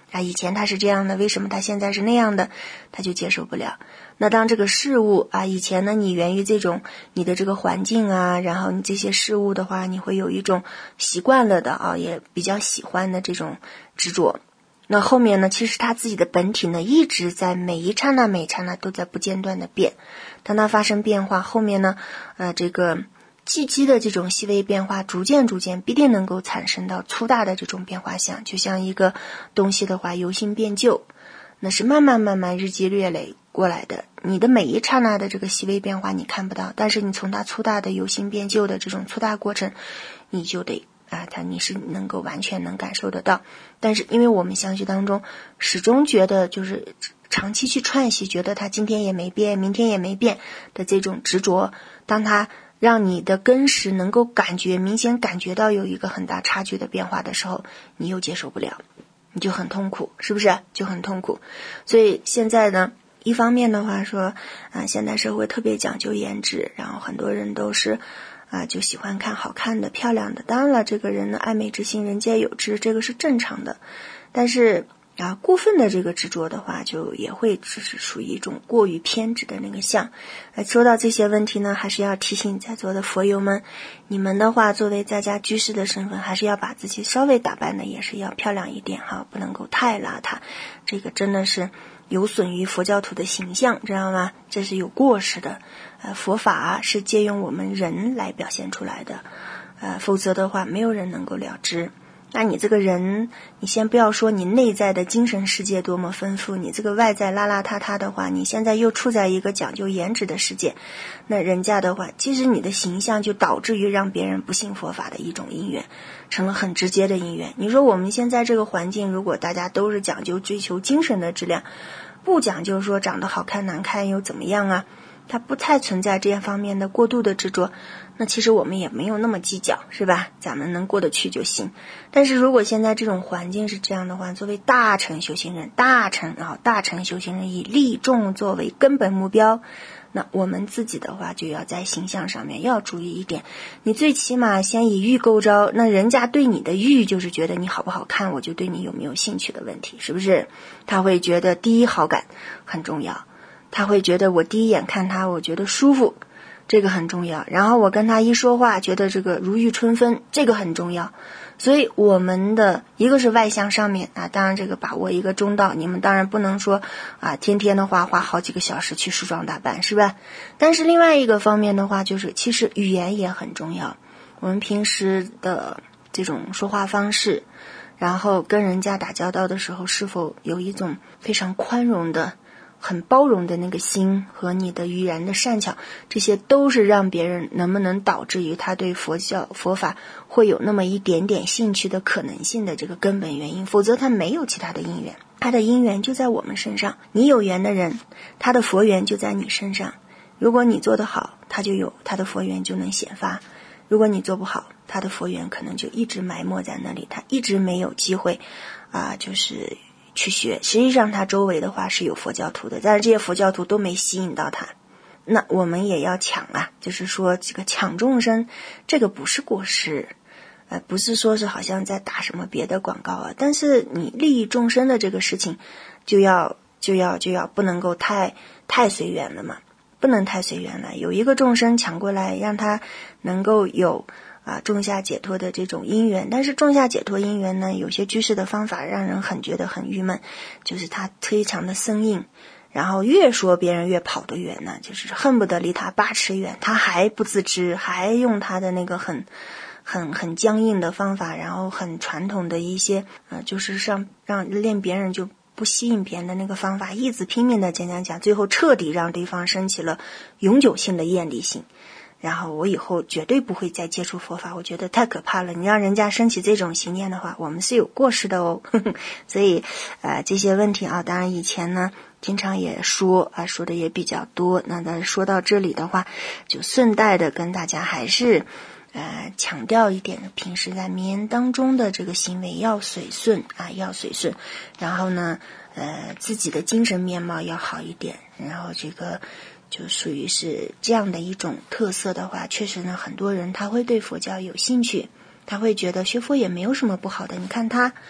啊，以前他是这样的，为什么他现在是那样的，他就接受不了。那当这个事物啊，以前呢你源于这种你的这个环境啊，然后你这些事物的话，你会有一种习惯了的啊，也比较喜欢的这种执着。那后面呢，其实他自己的本体呢，一直在每一刹那每一刹那都在不间断的变。当它发生变化，后面呢，呃，这个积极的这种细微变化，逐渐逐渐必定能够产生到粗大的这种变化项。就像一个东西的话，由新变旧，那是慢慢慢慢日积月累过来的。你的每一刹那的这个细微变化你看不到，但是你从它粗大的由新变旧的这种粗大过程，你就得啊，它你是能够完全能感受得到。但是因为我们相续当中始终觉得就是长期去串习，觉得它今天也没变，明天也没变的这种执着，当它让你的根识能够感觉明显感觉到有一个很大差距的变化的时候，你又接受不了，你就很痛苦，是不是就很痛苦？所以现在呢，一方面的话说啊，现代社会特别讲究颜值，然后很多人都是啊，就喜欢看好看的漂亮的。当然了，这个人的爱美之心人皆有之，这个是正常的。但是啊，过分的这个执着的话，就也会只是属于一种过于偏执的那个相。呃，说到这些问题呢，还是要提醒在座的佛友们，你们的话作为在家居士的身份，还是要把自己稍微打扮的也是要漂亮一点哈，不能够太邋遢。这个真的是有损于佛教徒的形象，知道吗？这是有过失的。呃，佛法是借用我们人来表现出来的，呃，否则的话，没有人能够了知。那你这个人，你先不要说你内在的精神世界多么丰富，你这个外在邋邋遢遢的话，你现在又处在一个讲究颜值的世界，那人家的话，其实你的形象就导致于让别人不信佛法的一种因缘，成了很直接的因缘。你说我们现在这个环境，如果大家都是讲究追求精神的质量，不讲究说长得好看难看又怎么样啊，它不太存在这样方面的过度的执着，那其实我们也没有那么计较，是吧？咱们能过得去就行。但是如果现在这种环境是这样的话，作为大乘修行人，大乘啊，大乘修行人以利众作为根本目标，那我们自己的话就要在形象上面要注意一点。你最起码先以欲构招，那人家对你的欲就是觉得你好不好看，我就对你有没有兴趣的问题，是不是？他会觉得第一好感很重要，他会觉得我第一眼看他我觉得舒服，这个很重要，然后我跟他一说话觉得这个如沐春风，这个很重要。所以我们的一个是外向上面啊，当然这个把握一个中道，你们当然不能说啊天天的话花好几个小时去梳妆打扮，是吧？但是另外一个方面的话，就是其实语言也很重要，我们平时的这种说话方式，然后跟人家打交道的时候，是否有一种非常宽容的很包容的那个心和你的语言的善巧，这些都是让别人能不能导致于他对佛教佛法会有那么一点点兴趣的可能性的这个根本原因，否则他没有其他的因缘，他的因缘就在我们身上。你有缘的人，他的佛缘就在你身上，如果你做得好，他就有他的佛缘就能显发，如果你做不好，他的佛缘可能就一直埋没在那里，他一直没有机会啊、呃，就是去学。实际上他周围的话是有佛教徒的，但是这些佛教徒都没吸引到他。那我们也要抢啊，就是说这个抢众生，这个不是过失，呃，不是说是好像在打什么别的广告啊，但是你利益众生的这个事情，就要就要就要不能够太太随缘了嘛，不能太随缘了。有一个众生抢过来，让他能够有啊，种下解脱的这种因缘，但是种下解脱因缘呢，有些居士的方法让人很觉得很郁闷，就是他非常的生硬，然后越说别人越跑得远呢，就是恨不得离他八尺远，他还不自知，还用他的那个很很很僵硬的方法，然后很传统的一些呃，就是让让练别人就不吸引别人的那个方法，一直拼命的讲讲讲，最后彻底让对方升起了永久性的厌离性。然后我以后绝对不会再接触佛法，我觉得太可怕了，你让人家升起这种信念的话，我们是有过失的哦。所以呃这些问题啊，当然以前呢经常也说啊，说的也比较多，那但说到这里的话，就顺带的跟大家还是呃强调一点，平时在名言当中的这个行为要随顺啊，要随顺，然后呢呃自己的精神面貌要好一点，然后这个就属于是这样的一种特色的话，确实呢很多人他会对佛教有兴趣，他会觉得学佛也没有什么不好的，你看他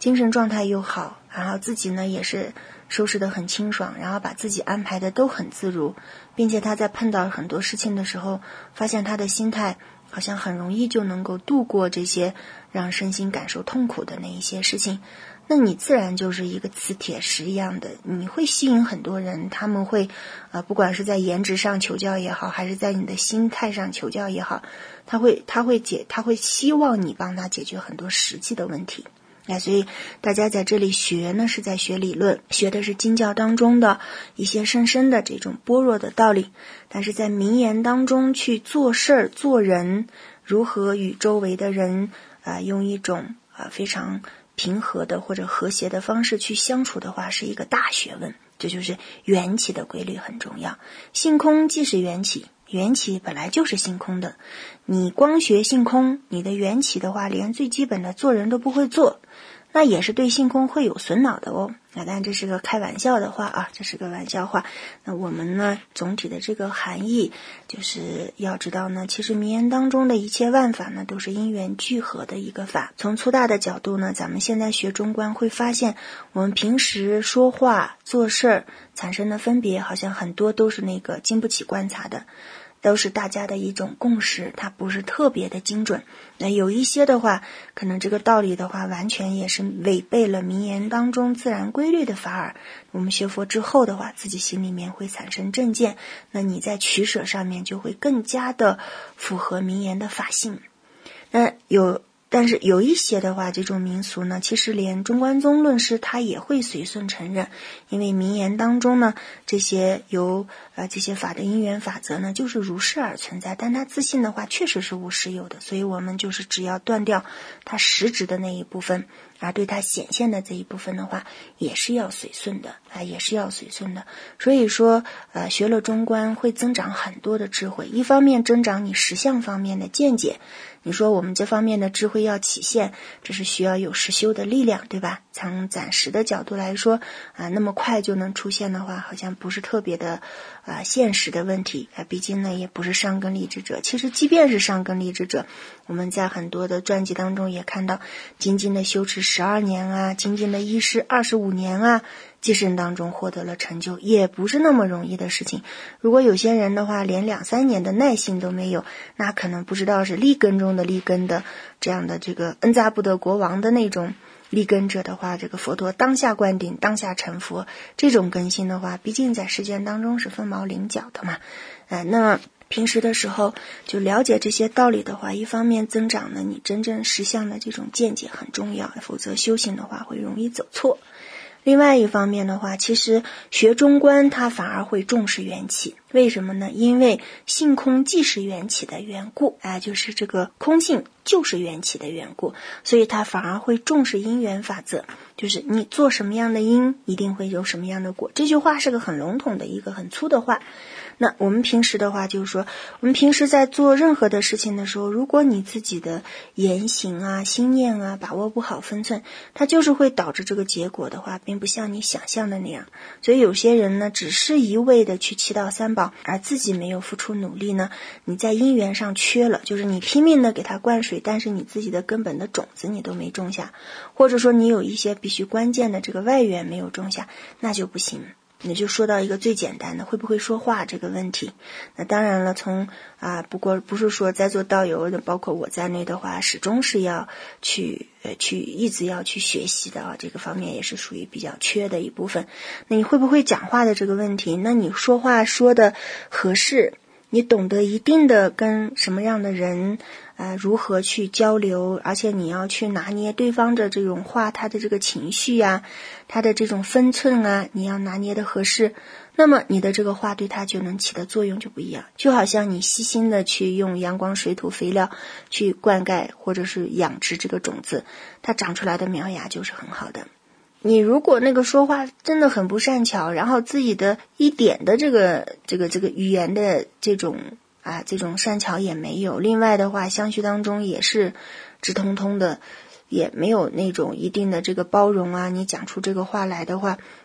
精神状态又好，然后自己呢也是收拾得很清爽，然后把自己安排的都很自如，并且他在碰到很多事情的时候，发现他的心态好像很容易就能够度过这些让身心感受痛苦的那一些事情，那你自然就是一个磁铁石一样的，你会吸引很多人，他们会呃，不管是在颜值上求教也好，还是在你的心态上求教也好，他会他会解他会希望你帮他解决很多实际的问题。哎，所以大家在这里学呢，是在学理论，学的是经教当中的一些深深的这种般若的道理，但是在名言当中去做事儿、做人，如何与周围的人啊、呃，用一种啊、呃、非常平和的或者和谐的方式去相处的话，是一个大学问。这就是缘起的规律很重要。性空即是缘起，缘起本来就是性空的，你光学性空，你的缘起的话，连最基本的做人都不会做，那也是对性空会有损恼的哦。那当然这是个开玩笑的话啊，这是个玩笑话。那我们呢，总体的这个含义就是要知道呢，其实名言当中的一切万法呢，都是因缘聚合的一个法。从粗大的角度呢，咱们现在学中观会发现，我们平时说话做事儿产生的分别，好像很多都是那个经不起观察的，都是大家的一种共识，它不是特别的精准。那有一些的话，可能这个道理的话，完全也是违背了名言当中自然规律的法尔。我们学佛之后的话，自己心里面会产生正见，那你在取舍上面就会更加的符合名言的法性。那有但是有一些的话，这种民俗呢，其实连中观宗论师他也会随顺承认，因为名言当中呢，这些由呃这些法的因缘法则呢，就是如是而存在，但他自信的话，确实是无实有的，所以我们就是只要断掉他实质的那一部分，而对他显现的这一部分的话，也是要随顺的啊，也是要随顺的。所以说，呃，学了中观会增长很多的智慧，一方面增长你实相方面的见解。你说我们这方面的智慧要起现，这是需要有实修的力量，对吧？从暂时的角度来说啊，那么快就能出现的话，好像不是特别的啊现实的问题啊。毕竟呢，也不是上根立志者。其实即便是上根立志者，我们在很多的传记当中也看到，精进的修持十二年啊，精进的医师二十五年啊，即身当中获得了成就，也不是那么容易的事情。如果有些人的话，连两三年的耐性都没有，那可能不知道是立根中的立根的这样的这个恩扎布德国王的那种立根者的话，这个佛陀当下灌顶，当下成佛，这种根性的话，毕竟在世间当中是凤毛麟角的嘛。呃，那平时的时候就了解这些道理的话，一方面增长了你真正实相的这种见解很重要，否则修行的话会容易走错。另外一方面的话，其实学中观它反而会重视缘起，为什么呢？因为性空即是缘起的缘故，哎，就是这个空性就是缘起的缘故，所以它反而会重视因缘法则，就是你做什么样的因，一定会有什么样的果。这句话是个很笼统的一个很粗的话。那我们平时的话就是说，我们平时在做任何的事情的时候，如果你自己的言行啊、心念啊把握不好分寸，它就是会导致这个结果的话并不像你想象的那样。所以有些人呢，只是一味的去祈祷三宝，而自己没有付出努力呢，你在因缘上缺了，就是你拼命的给它灌水，但是你自己的根本的种子你都没种下，或者说你有一些必须关键的这个外缘没有种下，那就不行。你就说到一个最简单的会不会说话这个问题。那当然了，从啊不过不是说在做道友的包括我在内的话，始终是要去呃去一直要去学习的啊，这个方面也是属于比较缺的一部分。那你会不会讲话的这个问题，那你说话说的合适，你懂得一定的跟什么样的人呃，如何去交流，而且你要去拿捏对方的这种话，他的这个情绪啊，他的这种分寸啊，你要拿捏的合适，那么你的这个话对他就能起的作用就不一样。就好像你细心的去用阳光水土肥料去灌溉或者是养殖这个种子，它长出来的苗芽就是很好的。你如果那个说话真的很不善巧，然后自己的一点的这个这个这个语言的这种啊，这种善巧也没有，另外的话相续当中也是直通通的，也没有那种一定的这个包容啊，你讲出这个话来的话，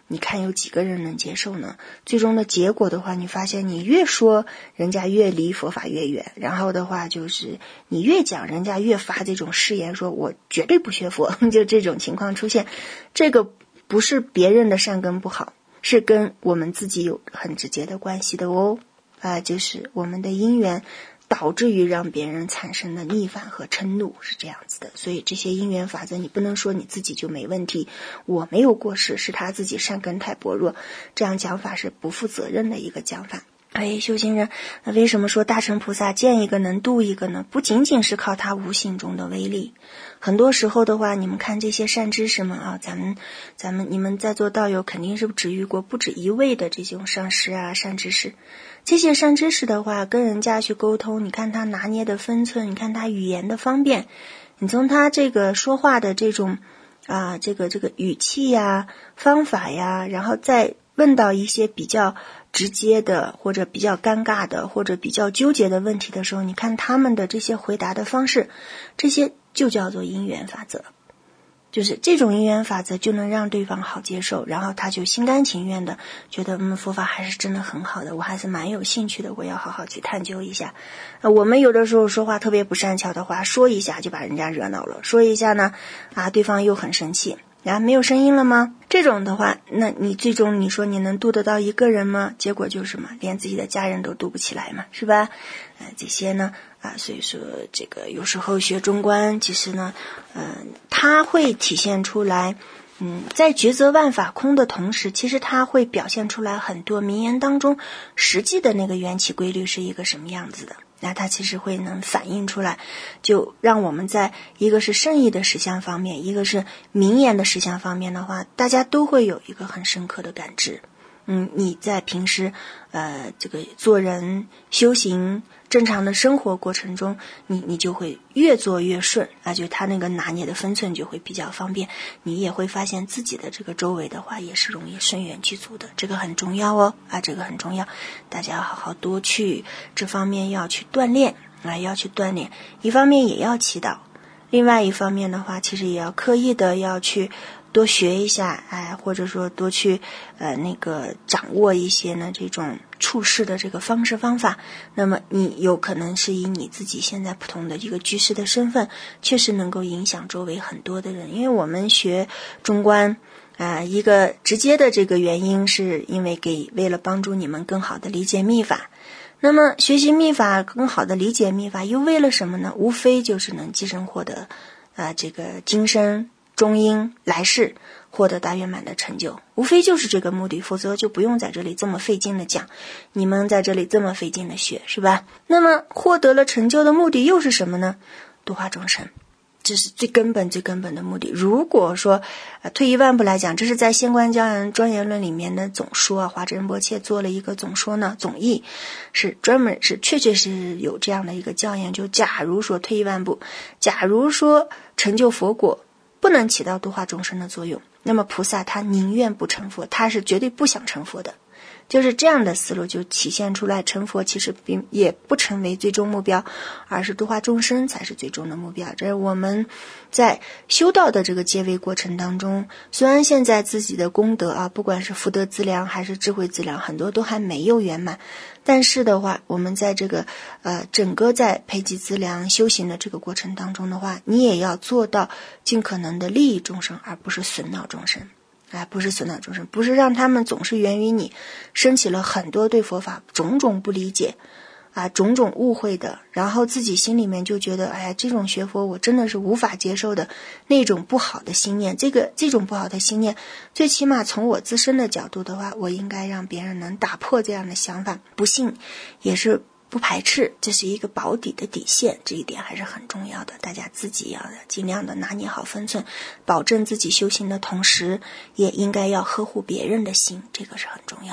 你看有几个人能接受呢？最终的结果的话，你发现你越说人家越离佛法越远，然后的话就是你越讲人家越发这种誓言说我绝对不学佛，就这种情况出现。这个不是别人的善根不好，是跟我们自己有很直接的关系的哦。啊、呃，就是我们的因缘导致于让别人产生的逆反和嗔怒，是这样子的。所以这些因缘法则你不能说你自己就没问题，我没有过失，是他自己善根太薄弱，这样讲法是不负责任的一个讲法。哎，修行人，那为什么说大乘菩萨见一个能度一个呢？不仅仅是靠他无形中的威力，很多时候的话，你们看这些善知识们啊，咱们咱们你们在座道友肯定是只遇过不止一位的这种上师啊善知识。这些善知识的话，跟人家去沟通，你看他拿捏的分寸，你看他语言的方便，你从他这个说话的这种啊，这个这个语气呀、方法呀，然后再问到一些比较直接的或者比较尴尬的或者比较纠结的问题的时候，你看他们的这些回答的方式，这些就叫做因缘法则。就是这种因缘法则就能让对方好接受，然后他就心甘情愿的觉得嗯，佛法还是真的很好的，我还是蛮有兴趣的，我要好好去探究一下。呃、我们有的时候说话特别不善巧的话，说一下就把人家惹恼了，说一下呢啊，对方又很生气，然后没有声音了吗？这种的话，那你最终你说你能度得到一个人吗？结果就是什么，连自己的家人都度不起来嘛，是吧？呃，这些呢啊，所以说这个有时候学中观，其实呢，嗯、呃，它会体现出来，嗯，在抉择万法空的同时，其实它会表现出来很多名言当中实际的那个缘起规律是一个什么样子的。那它其实会能反映出来，就让我们在一个是圣义的实相方面，一个是名言的实相方面的话，大家都会有一个很深刻的感知。嗯，你在平时呃这个做人修行正常的生活过程中，你你就会越做越顺啊，就他那个拿捏的分寸就会比较方便，你也会发现自己的这个周围的话也是容易顺缘具足的，这个很重要哦啊，这个很重要，大家要好好多去这方面要去锻炼啊，要去锻炼，一方面也要祈祷，另外一方面的话，其实也要刻意的要去多学一下，哎，或者说多去呃那个掌握一些呢这种处事的这个方式方法。那么你有可能是以你自己现在普通的一个居士的身份，确实能够影响周围很多的人。因为我们学中观啊、呃，一个直接的这个原因是因为给为了帮助你们更好的理解密法。那么学习密法，更好的理解密法，又为了什么呢？无非就是能即生获得啊、呃、这个今生中阴来世获得大圆满的成就，无非就是这个目的，否则就不用在这里这么费劲的讲，你们在这里这么费劲的学，是吧？那么获得了成就的目的又是什么呢？度化众生，这是最根本最根本的目的。如果说、呃、退一万步来讲，这是在仙观教言庄严论里面的总说啊，华智仁波切做了一个总说呢，总义是专门是确确实有这样的一个教言，就假如说退一万步，假如说成就佛果不能起到度化众生的作用，那么菩萨他宁愿不成佛，他是绝对不想成佛的。就是这样的思路就体现出来，成佛其实并也不成为最终目标，而是度化众生才是最终的目标。这是我们在修道的这个阶位过程当中，虽然现在自己的功德啊，不管是福德资粮还是智慧资粮，很多都还没有圆满，但是的话，我们在这个呃整个在培济资粮修行的这个过程当中的话，你也要做到尽可能的利益众生，而不是损恼众生。哎，不是损恼众生，不是让他们总是源于你升起了很多对佛法种种不理解啊，种种误会的，然后自己心里面就觉得哎呀，这种学佛我真的是无法接受的那种不好的心念。这个这种不好的心念，最起码从我自身的角度的话，我应该让别人能打破这样的想法，不信也是不排斥，这是一个保底的底线，这一点还是很重要的。大家自己要尽量的拿捏好分寸，保证自己修行的同时，也应该要呵护别人的心，这个是很重要的。好。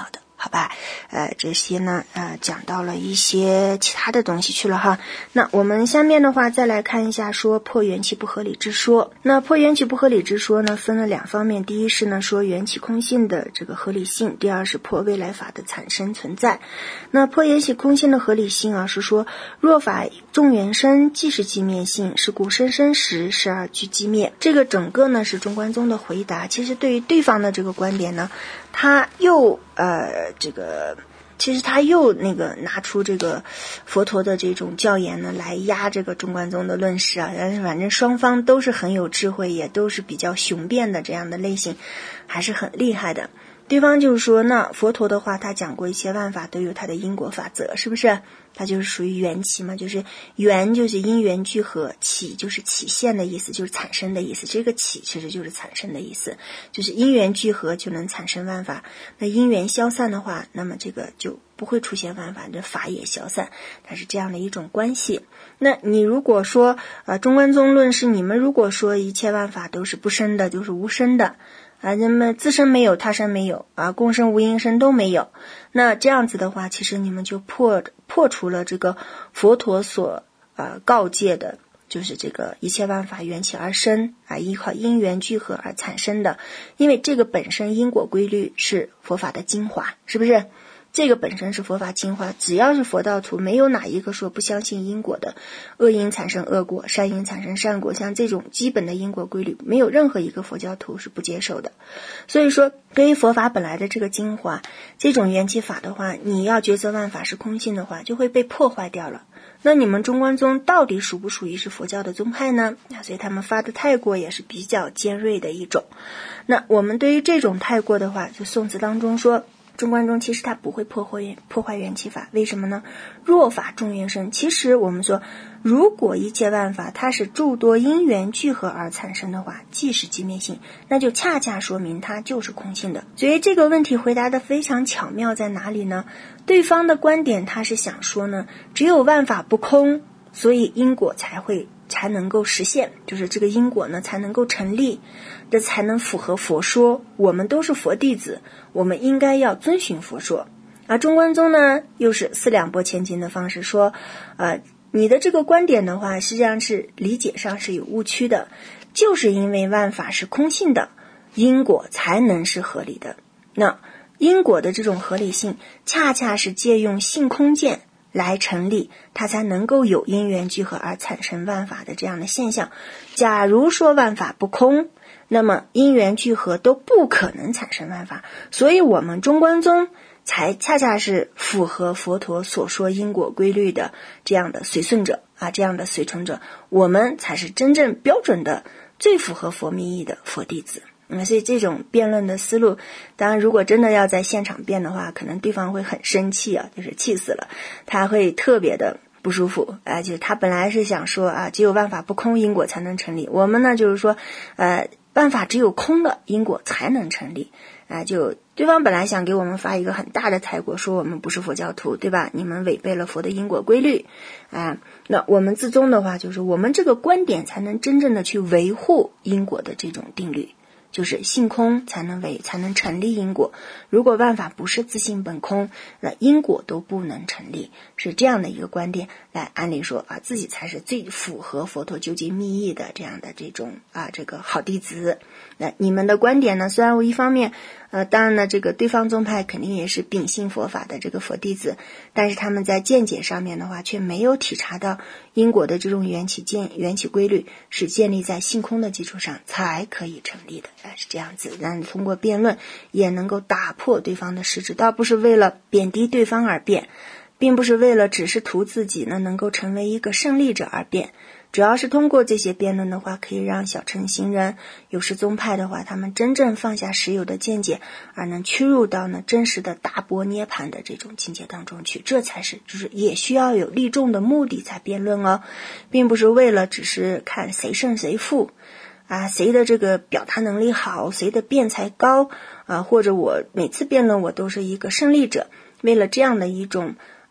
好吧？呃，这些呢，呃，讲到了一些其他的东西去了哈。那我们下面的话再来看一下说破缘起不合理之说。那破缘起不合理之说呢，分了两方面，第一是呢说缘起空性的这个合理性，第二是破未来法的产生存在。那破缘起空性的合理性啊，是说若法众缘生，即是寂灭性，是故生生时时而具寂灭。这个整个呢是中观宗的回答。其实对于对方的这个观点呢，他又呃这个其实他又那个拿出这个佛陀的这种教言呢来压这个中观宗的论释啊，反正双方都是很有智慧，也都是比较雄辩的这样的类型，还是很厉害的。对方就是说，那佛陀的话他讲过一切万法都有它的因果法则，是不是？它就是属于缘起嘛，就是缘就是因缘聚合，起就是起现的意思，就是产生的意思。这个起其实就是产生的意思，就是因缘聚合就能产生万法。那因缘消散的话，那么这个就不会出现万法，这法也消散，它是这样的一种关系。那你如果说呃中观宗论是你们如果说一切万法都是不生的，就是无生的啊，那么自身没有，他身没有啊，共生无因生都没有。那这样子的话，其实你们就破破除了这个佛陀所呃告诫的，就是这个一切万法缘起而生啊，依靠因缘聚合而产生的。因为这个本身因果规律是佛法的精华，是不是？这个本身是佛法精华，只要是佛道徒，没有哪一个说不相信因果的。恶因产生恶果，善因产生善果，像这种基本的因果规律，没有任何一个佛教徒是不接受的。所以说对于佛法本来的这个精华，这种缘起法的话，你要觉测万法是空性的话，就会被破坏掉了。那你们中观宗到底属不属于是佛教的宗派呢？所以他们发的太过也是比较尖锐的一种。那我们对于这种太过的话，就宋词当中说中观宗其实它不会破坏破坏缘起法，为什么呢？若法众缘生，其实我们说如果一切万法它是诸多因缘聚合而产生的话，即是寂灭性，那就恰恰说明它就是空性的。所以这个问题回答的非常巧妙在哪里呢？对方的观点他是想说呢，只有万法不空，所以因果才会才能够实现，就是这个因果呢才能够成立，这才能符合佛说。我们都是佛弟子，我们应该要遵循佛说。而中观宗呢又是四两拨千斤的方式说，呃，你的这个观点的话实际上是理解上是有误区的，就是因为万法是空性的，因果才能是合理的。那因果的这种合理性恰恰是借用性空见来成立，它才能够有因缘聚合而产生万法的这样的现象。假如说万法不空，那么因缘聚合都不可能产生万法，所以我们中观宗才恰恰是符合佛陀所说因果规律的这样的随顺者啊，这样的随从者，我们才是真正标准的最符合佛密意的佛弟子。嗯，所以这种辩论的思路，当然如果真的要在现场辩的话，可能对方会很生气啊，就是气死了，他会特别的不舒服啊，就是他本来是想说啊，只有万法不空，因果才能成立。我们呢就是说，呃，万法只有空了，因果才能成立啊。就对方本来想给我们发一个很大的财果，说我们不是佛教徒，对吧？你们违背了佛的因果规律啊。那我们自宗的话，就是我们这个观点才能真正的去维护因果的这种定律。就是性空才能为才能成立因果，如果万法不是自性本空，那因果都不能成立，是这样的一个观点来按理说啊，自己才是最符合佛陀究竟密意的这样的这种啊这个好弟子。那你们的观点呢，虽然我一方面呃，当然呢，这个对方宗派肯定也是秉性佛法的这个佛弟子，但是他们在见解上面的话，却没有体察到因果的这种缘起见缘起规律是建立在性空的基础上才可以成立的，啊，是这样子。那通过辩论也能够打破对方的实质，倒不是为了贬低对方而辩，并不是为了只是图自己呢能够成为一个胜利者而辩。主要是通过这些辩论的话，可以让小乘行人有识宗派的话，他们真正放下实有的见解，而能趋入到呢真实的大般涅槃的这种境界当中去。这才是就是也需要有利众的目的才辩论哦，并不是为了只是看谁胜谁负啊，谁的这个表达能力好，谁的辩才高啊，或者我每次辩论我都是一个胜利者，为了这样的一种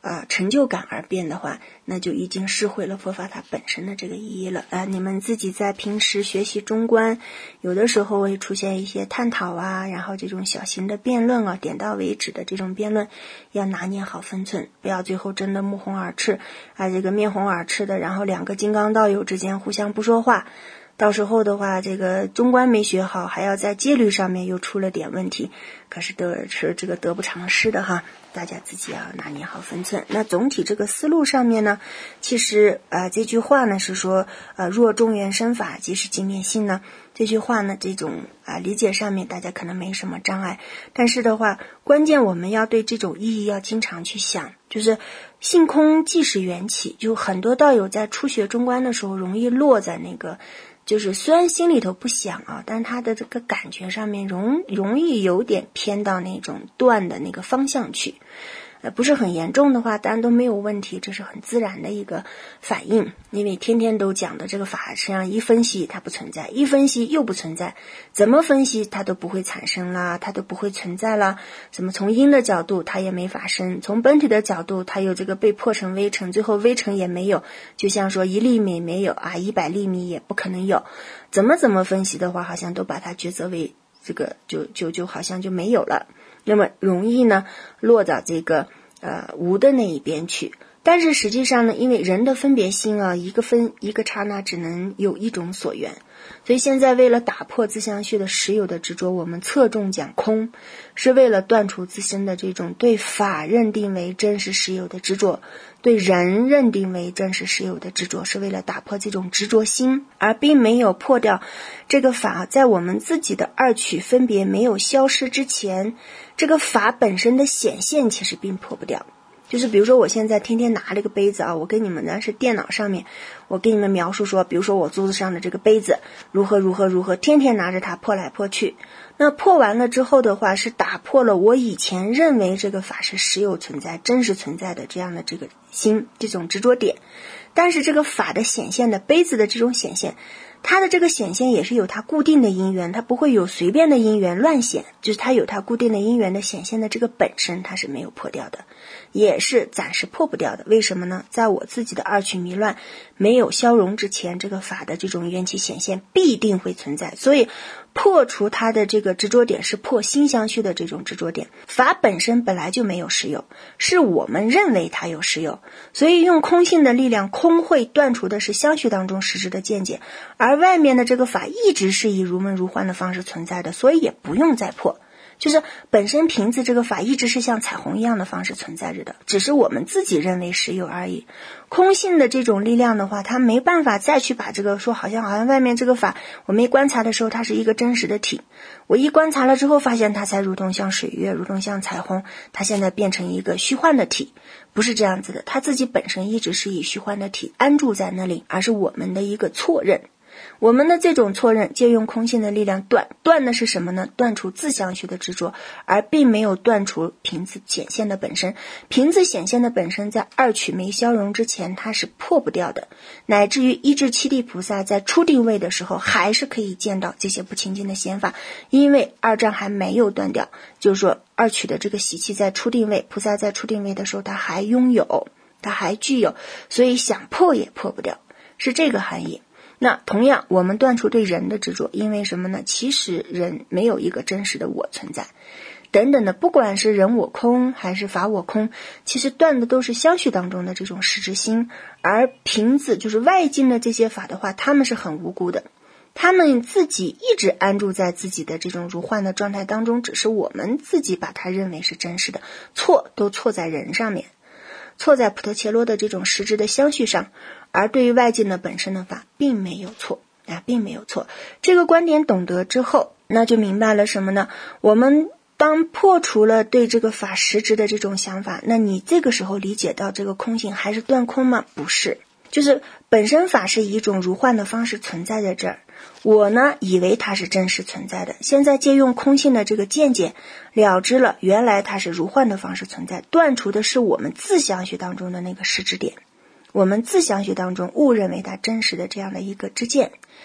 啊、呃、成就感而变的话，那就已经失毁了佛法它本身的这个意义了。啊、呃，你们自己在平时学习中观，有的时候会出现一些探讨啊，然后这种小型的辩论啊，点到为止的这种辩论，要拿捏好分寸，不要最后真的目红耳赤啊，这个面红耳赤的，然后两个金刚道友之间互相不说话。到时候的话，这个中观没学好，还要在戒律上面又出了点问题，可是得是这个得不偿失的哈，大家自己要拿捏好分寸。那总体这个思路上面呢，其实呃这句话呢是说呃若众缘生法即是净灭性呢，这句话呢这种啊、呃、理解上面大家可能没什么障碍，但是的话关键我们要对这种意义要经常去想，就是性空即是缘起，就很多道友在初学中观的时候容易落在那个就是虽然心里头不想啊，但是他的这个感觉上面容容易有点偏到那种断的那个方向去，呃，不是很严重的话，当然都没有问题，这是很自然的一个反应。因为天天都讲的这个法，实际上一分析它不存在，一分析又不存在，怎么分析它都不会产生啦，它都不会存在啦。怎么从因的角度它也没法生，从本体的角度它有这个被破成微尘，最后微尘也没有，就像说一粒米没有啊，一百粒米也不可能有。怎么怎么分析的话，好像都把它抉择为这个就就就好像就没有了，那么容易呢落到这个呃无的那一边去。但是实际上呢，因为人的分别心啊，一个分一个刹那只能有一种所缘，所以现在为了打破自相续的实有的执着，我们侧重讲空，是为了断除自身的这种对法认定为真实实有的执着，对人认定为真实实有的执着，是为了打破这种执着心，而并没有破掉这个法在我们自己的二取分别没有消失之前，这个法本身的显现其实并破不掉。就是比如说我现在天天拿了一个杯子啊，我跟你们呢是电脑上面，我跟你们描述说，比如说我桌子上的这个杯子如何如何如何，天天拿着它破来破去。那破完了之后的话，是打破了我以前认为这个法是实有存在、真实存在的这样的这个心，这种执着点。但是这个法的显现的杯子的这种显现，它的这个显现也是有它固定的因缘，它不会有随便的因缘乱显，就是它有它固定的因缘的显现的这个本身，它是没有破掉的，也是暂时破不掉的。为什么呢？在我自己的二取迷乱没有消融之前，这个法的这种缘起显现必定会存在，所以破除它的这个执着点是破心相续的这种执着点。法本身本来就没有实有，是我们认为它有实有，所以用空性的力量，空会断除的是相续当中实质的见解，而外面的这个法一直是以如梦如幻的方式存在的，所以也不用再破。就是本身瓶子这个法一直是像彩虹一样的方式存在着的，只是我们自己认为实有而已。空性的这种力量的话，它没办法再去把这个说好像好像外面这个法我没观察的时候它是一个真实的体，我一观察了之后发现它才如同像水月，如同像彩虹，它现在变成一个虚幻的体，不是这样子的，它自己本身一直是以虚幻的体安住在那里，而是我们的一个错认。我们的这种错认借用空性的力量断，断的是什么呢？断除自相续的执着，而并没有断除瓶子显现的本身。瓶子显现的本身在二取没消融之前它是破不掉的，乃至于一至七地菩萨在初定位的时候还是可以见到这些不清净的显法，因为二障还没有断掉，就是说二取的这个习气在初定位，菩萨在初定位的时候他还拥有，他还具有，所以想破也破不掉，是这个含义。那同样我们断除对人的执着，因为什么呢？其实人没有一个真实的我存在等等的，不管是人我空还是法我空，其实断的都是相续当中的这种实质心，而瓶子就是外境的这些法的话，他们是很无辜的，他们自己一直安住在自己的这种如幻的状态当中，只是我们自己把它认为是真实的，错都错在人上面，错在普特伽罗的这种实质的相续上，而对于外境的本身的法并没有错啊，并没有错。这个观点懂得之后，那就明白了什么呢？我们当破除了对这个法实质的这种想法，那你这个时候理解到这个空性还是断空吗？不是，就是本身法是以一种如幻的方式存在在这儿，我呢以为它是真实存在的，现在借用空性的这个见解了知了，原来它是如幻的方式存在，断除的是我们自相续当中的那个实质点，我们自相续当中误认为它真实的这样的一个知见。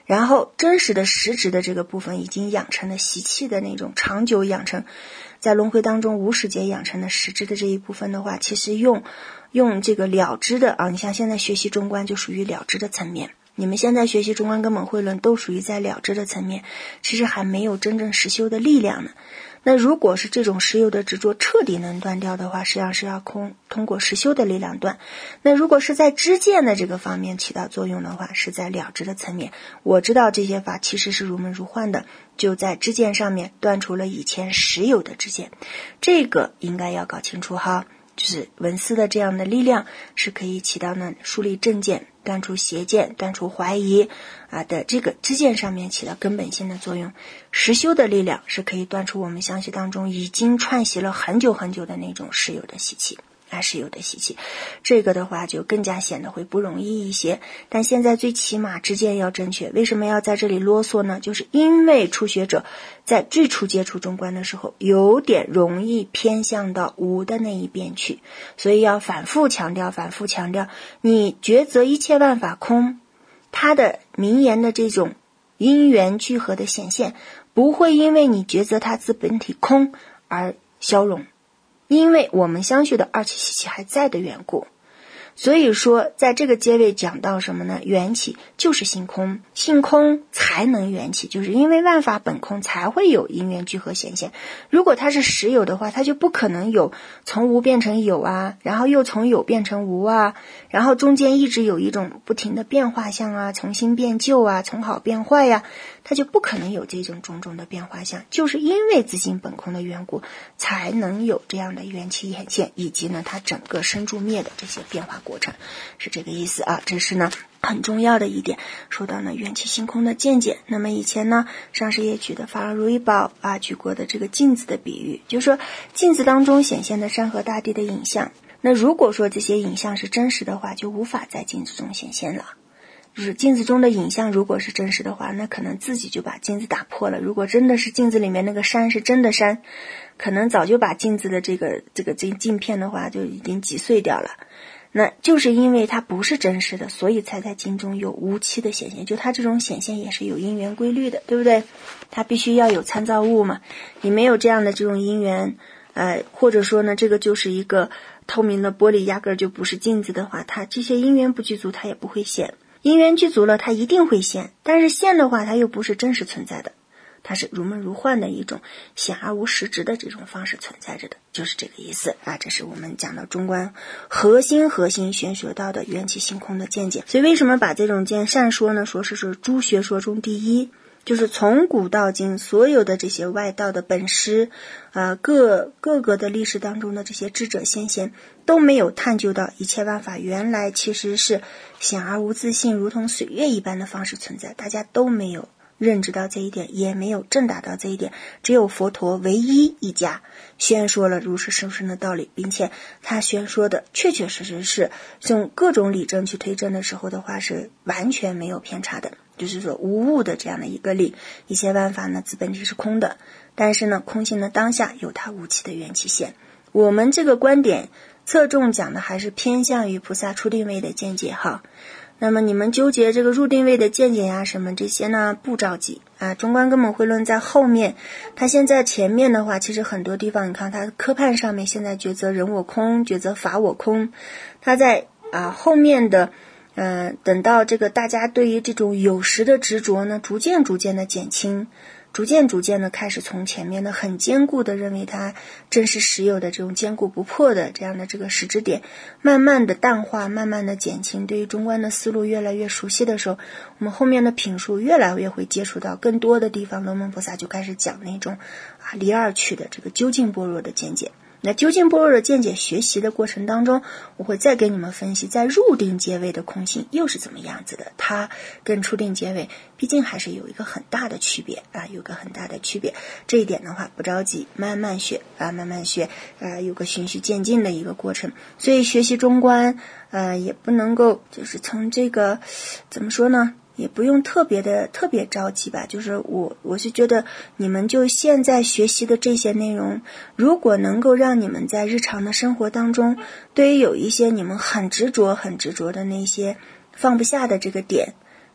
然后真实的实质的这个部分已经养成了习气的那种长久养成，在轮回当中无始劫养成的实质的这一部分的话，其实用用这个了知的啊，你像现在学习中观就属于了知的层面，你们现在学习中观根本慧论都属于在了知的层面，其实还没有真正实修的力量呢。那如果是这种实有的执着彻底能断掉的话，实际上是要空通过实修的力量断。那如果是在知见的这个方面起到作用的话，是在了知的层面，我知道这些法其实是如梦如幻的，就在知见上面断除了以前实有的知见，这个应该要搞清楚哈。就是文思的这样的力量是可以起到呢树立正见、断除邪见、断除怀疑啊的这个知见上面起到根本性的作用。实修的力量是可以断除我们相续当中已经串习了很久很久的那种实有的习气啊，实有的习气，这个的话就更加显得会不容易一些。但现在最起码知见要正确，为什么要在这里啰嗦呢？就是因为初学者在最初接触中观的时候有点容易偏向到无的那一边去，所以要反复强调反复强调，你抉择一切万法空，它的名言的这种因缘聚合的显现不会因为你抉择它自本体空而消融，因为我们相续的二气习气还在的缘故。所以说在这个结尾讲到什么呢？缘起就是性空，性空才能缘起，就是因为万法本空才会有因缘聚合显现。如果它是实有的话，它就不可能有从无变成有啊，然后又从有变成无啊，然后中间一直有一种不停的变化相啊，从新变旧啊，从好变坏呀、啊，它就不可能有这种种种的变化相，就是因为自性本空的缘故才能有这样的缘起显现，以及呢它整个生住灭的这些变化过程，是这个意思啊。这是呢很重要的一点。说到呢缘起性空的见解，那么以前呢上师也举的法尔如意宝啊举过的这个镜子的比喻，就是说镜子当中显现的山河大地的影像，那如果说这些影像是真实的话，就无法在镜子中显现了。就是镜子中的影像如果是真实的话，那可能自己就把镜子打破了。如果真的是镜子里面那个山是真的山，可能早就把镜子的这个这个镜镜片的话就已经击碎掉了。那就是因为它不是真实的，所以才在镜中有无期的显现，就它这种显现也是有因缘规律的，对不对？它必须要有参照物嘛，你没有这样的这种因缘，呃，或者说呢这个就是一个透明的玻璃，压根儿就不是镜子的话，它这些因缘不具足，它也不会显。因缘具足了，它一定会现，但是现的话它又不是真实存在的，它是如梦如幻的一种显而无实质的这种方式存在着的，就是这个意思啊。这是我们讲到中观核心核心玄学道的缘起性空的见解。所以为什么把这种见善说呢？说是说诸学说中第一，就是从古到今所有的这些外道的本师呃，各各个的历史当中的这些智者先贤都没有探究到一切万法原来其实是显而无自性，如同水月一般的方式存在，大家都没有认知到这一点，也没有正达到这一点，只有佛陀唯一一家宣说了如是生生的道理，并且他宣说的确确实实是用各种理证去推证的时候的话是完全没有偏差的，就是说无误的这样的一个理。一切万法呢自本体是空的，但是呢空性的当下有它无期的缘起现。我们这个观点侧重讲的还是偏向于菩萨初定位的见解哈。那么你们纠结这个入定位的见解呀什么这些呢，不着急啊。中观根本慧论在后面，它现在前面的话其实很多地方你看它科判上面现在抉择人我空，抉择法我空，它在啊后面的呃等到这个大家对于这种有实的执着呢逐渐逐渐的减轻，逐渐逐渐的开始从前面的很坚固的认为它真是实有的这种坚固不破的这样的这个实质点，慢慢的淡化，慢慢的减轻，对于中观的思路越来越熟悉的时候，我们后面的品数越来越会接触到更多的地方，龙门菩萨就开始讲那种啊离二趣的这个究竟般若的见解。那究竟般若的见解学习的过程当中，我会再给你们分析在入定阶位的空性又是怎么样子的，它跟初定阶位毕竟还是有一个很大的区别啊，有个很大的区别。这一点的话不着急，慢慢学啊，慢慢学啊，有个循序渐进的一个过程。所以学习中观呃也不能够就是从这个怎么说呢，也不用特别的特别着急吧，就是我我是觉得你们就现在学习的这些内容，如果能够让你们在日常的生活当中，对于有一些你们很执着很执着的那些放不下的这个点，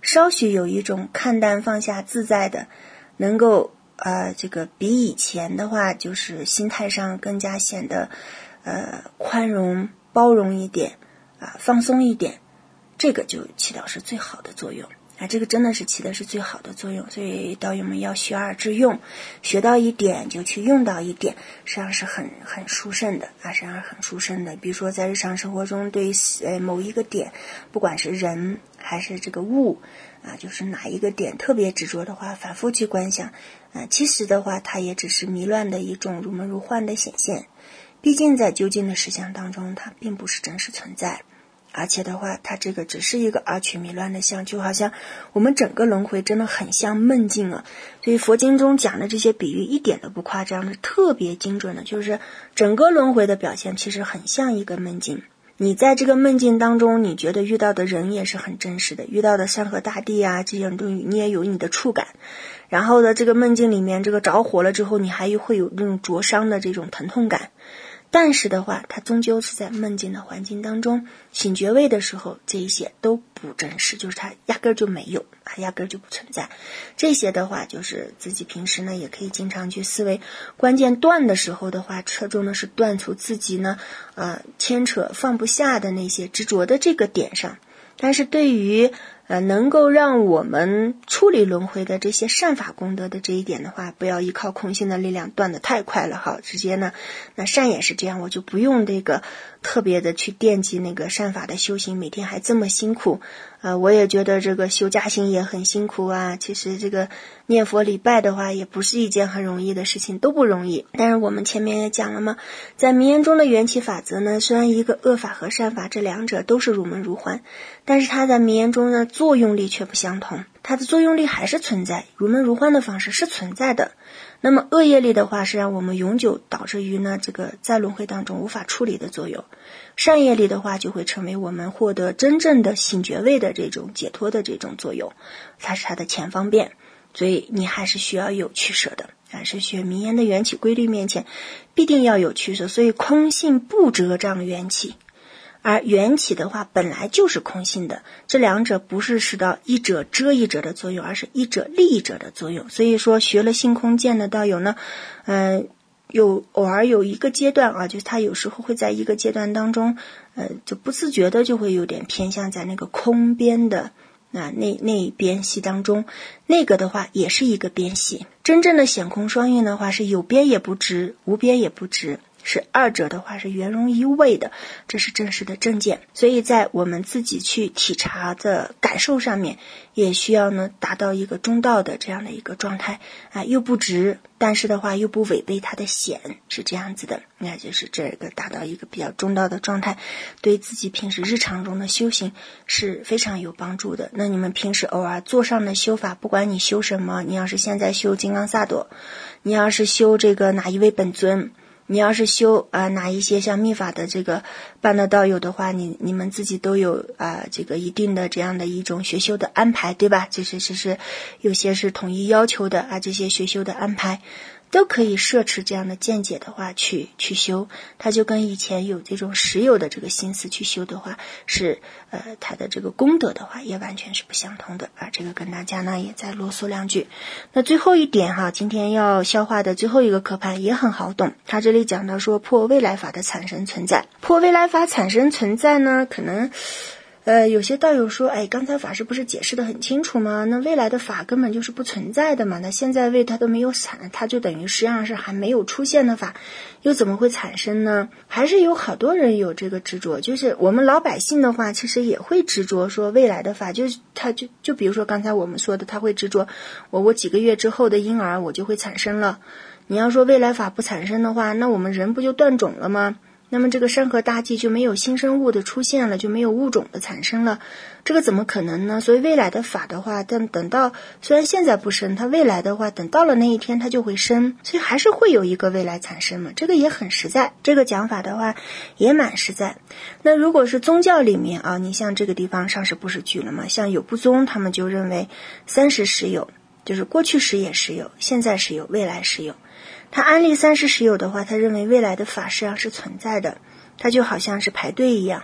稍许有一种看淡放下自在的，能够呃这个比以前的话就是心态上更加显得呃宽容包容一点啊、呃、放松一点，这个就起到是最好的作用啊，这个真的是起的是最好的作用。所以道友们要学而致用，学到一点就去用到一点，实际上是很很殊胜的啊，实际上是很殊胜的。比如说在日常生活中对呃某一个点，不管是人还是这个物啊，就是哪一个点特别执着的话，反复去观想啊，其实的话它也只是迷乱的一种如梦如幻的显现，毕竟在究竟的实相当中它并不是真实存在，而且的话它这个只是一个二曲迷乱的相，就好像我们整个轮回真的很像梦境啊。所以佛经中讲的这些比喻一点都不夸张的，特别精准的，就是整个轮回的表现其实很像一个梦境。你在这个梦境当中，你觉得遇到的人也是很真实的，遇到的山河大地啊这样东西你也有你的触感，然后呢这个梦境里面这个着火了之后，你还会有那种灼伤的这种疼痛感，但是的话它终究是在梦境的环境当中，醒觉位的时候这一些都不真实，就是它压根就没有啊，压根就不存在。这些的话就是自己平时呢也可以经常去思维，关键断的时候的话侧重的是断除自己呢呃牵扯放不下的那些执着的这个点上，但是对于呃，能够让我们处理轮回的这些善法功德的这一点的话，不要依靠空性的力量断得太快了哈，直接呢，那善也是这样，我就不用这个特别的去惦记那个善法的修行，每天还这么辛苦，呃，我也觉得这个修加行也很辛苦啊，其实这个念佛礼拜的话也不是一件很容易的事情，都不容易。但是我们前面也讲了嘛，在名言中的缘起法则呢，虽然一个恶法和善法这两者都是如梦如幻，但是它在名言中呢作用力却不相同，它的作用力还是存在，如梦如幻的方式是存在的。那么恶业力的话是让我们永久导致于呢这个在轮回当中无法处理的作用，善业力的话就会成为我们获得真正的醒觉位的这种解脱的这种作用，它是它的前方便。所以你还是需要有取舍的，还是学名言的缘起规律面前必定要有取舍。所以空性不遮障缘起，而缘起的话本来就是空性的，这两者不是使到一者遮一者的作用，而是一者利一者的作用。所以说学了性空见的道友呢嗯、呃，有偶尔有一个阶段啊，就是他有时候会在一个阶段当中呃，就不自觉的就会有点偏向在那个空边的啊，那那一边系当中，那个的话也是一个边系。真正的显空双运的话是有边也不直，无边也不直，是二者的话是圆融一位的，这是正式的正见。所以在我们自己去体察的感受上面，也需要呢达到一个中道的这样的一个状态啊，又不直，但是的话又不违背它的显，是这样子的。那就是这个达到一个比较中道的状态，对自己平时日常中的修行是非常有帮助的。那你们平时偶尔做上的修法，不管你修什么，你要是现在修金刚萨埵，你要是修这个哪一位本尊，你要是修啊、呃、哪一些像密法的这个办的道友的话，你你们自己都有啊、呃、这个一定的这样的一种学修的安排，对吧？这是这是有些是统一要求的啊，这些学修的安排都可以摄持这样的见解的话去去修，它就跟以前有这种实有的这个心思去修的话是呃它的这个功德的话也完全是不相同的啊。这个跟大家呢也再啰嗦两句。那最后一点哈，今天要消化的最后一个课盘也很好懂，它这里讲到说破未来法的产生存在，破未来法产生存在呢，可能呃，有些道友说，哎，刚才法师不是解释得很清楚吗？那未来的法根本就是不存在的嘛，那现在位它都没有产，它就等于实际上是还没有出现的法，又怎么会产生呢？还是有好多人有这个执着，就是我们老百姓的话，其实也会执着说未来的法，就是他就就比如说刚才我们说的，他会执着我我几个月之后的婴儿我就会产生了。你要说未来法不产生的话，那我们人不就断种了吗？那么这个山河大地就没有新生物的出现了，就没有物种的产生了，这个怎么可能呢？所以未来的法的话，等等到虽然现在不生，它未来的话等到了那一天它就会生，所以还是会有一个未来产生嘛，这个也很实在，这个讲法的话也蛮实在。那如果是宗教里面啊，你像这个地方上师不是举了吗？像有部宗他们就认为三时实有，就是过去时也实有，现在实有，未来实有。他安立三时实有的话，他认为未来的法实际上是存在的，它就好像是排队一样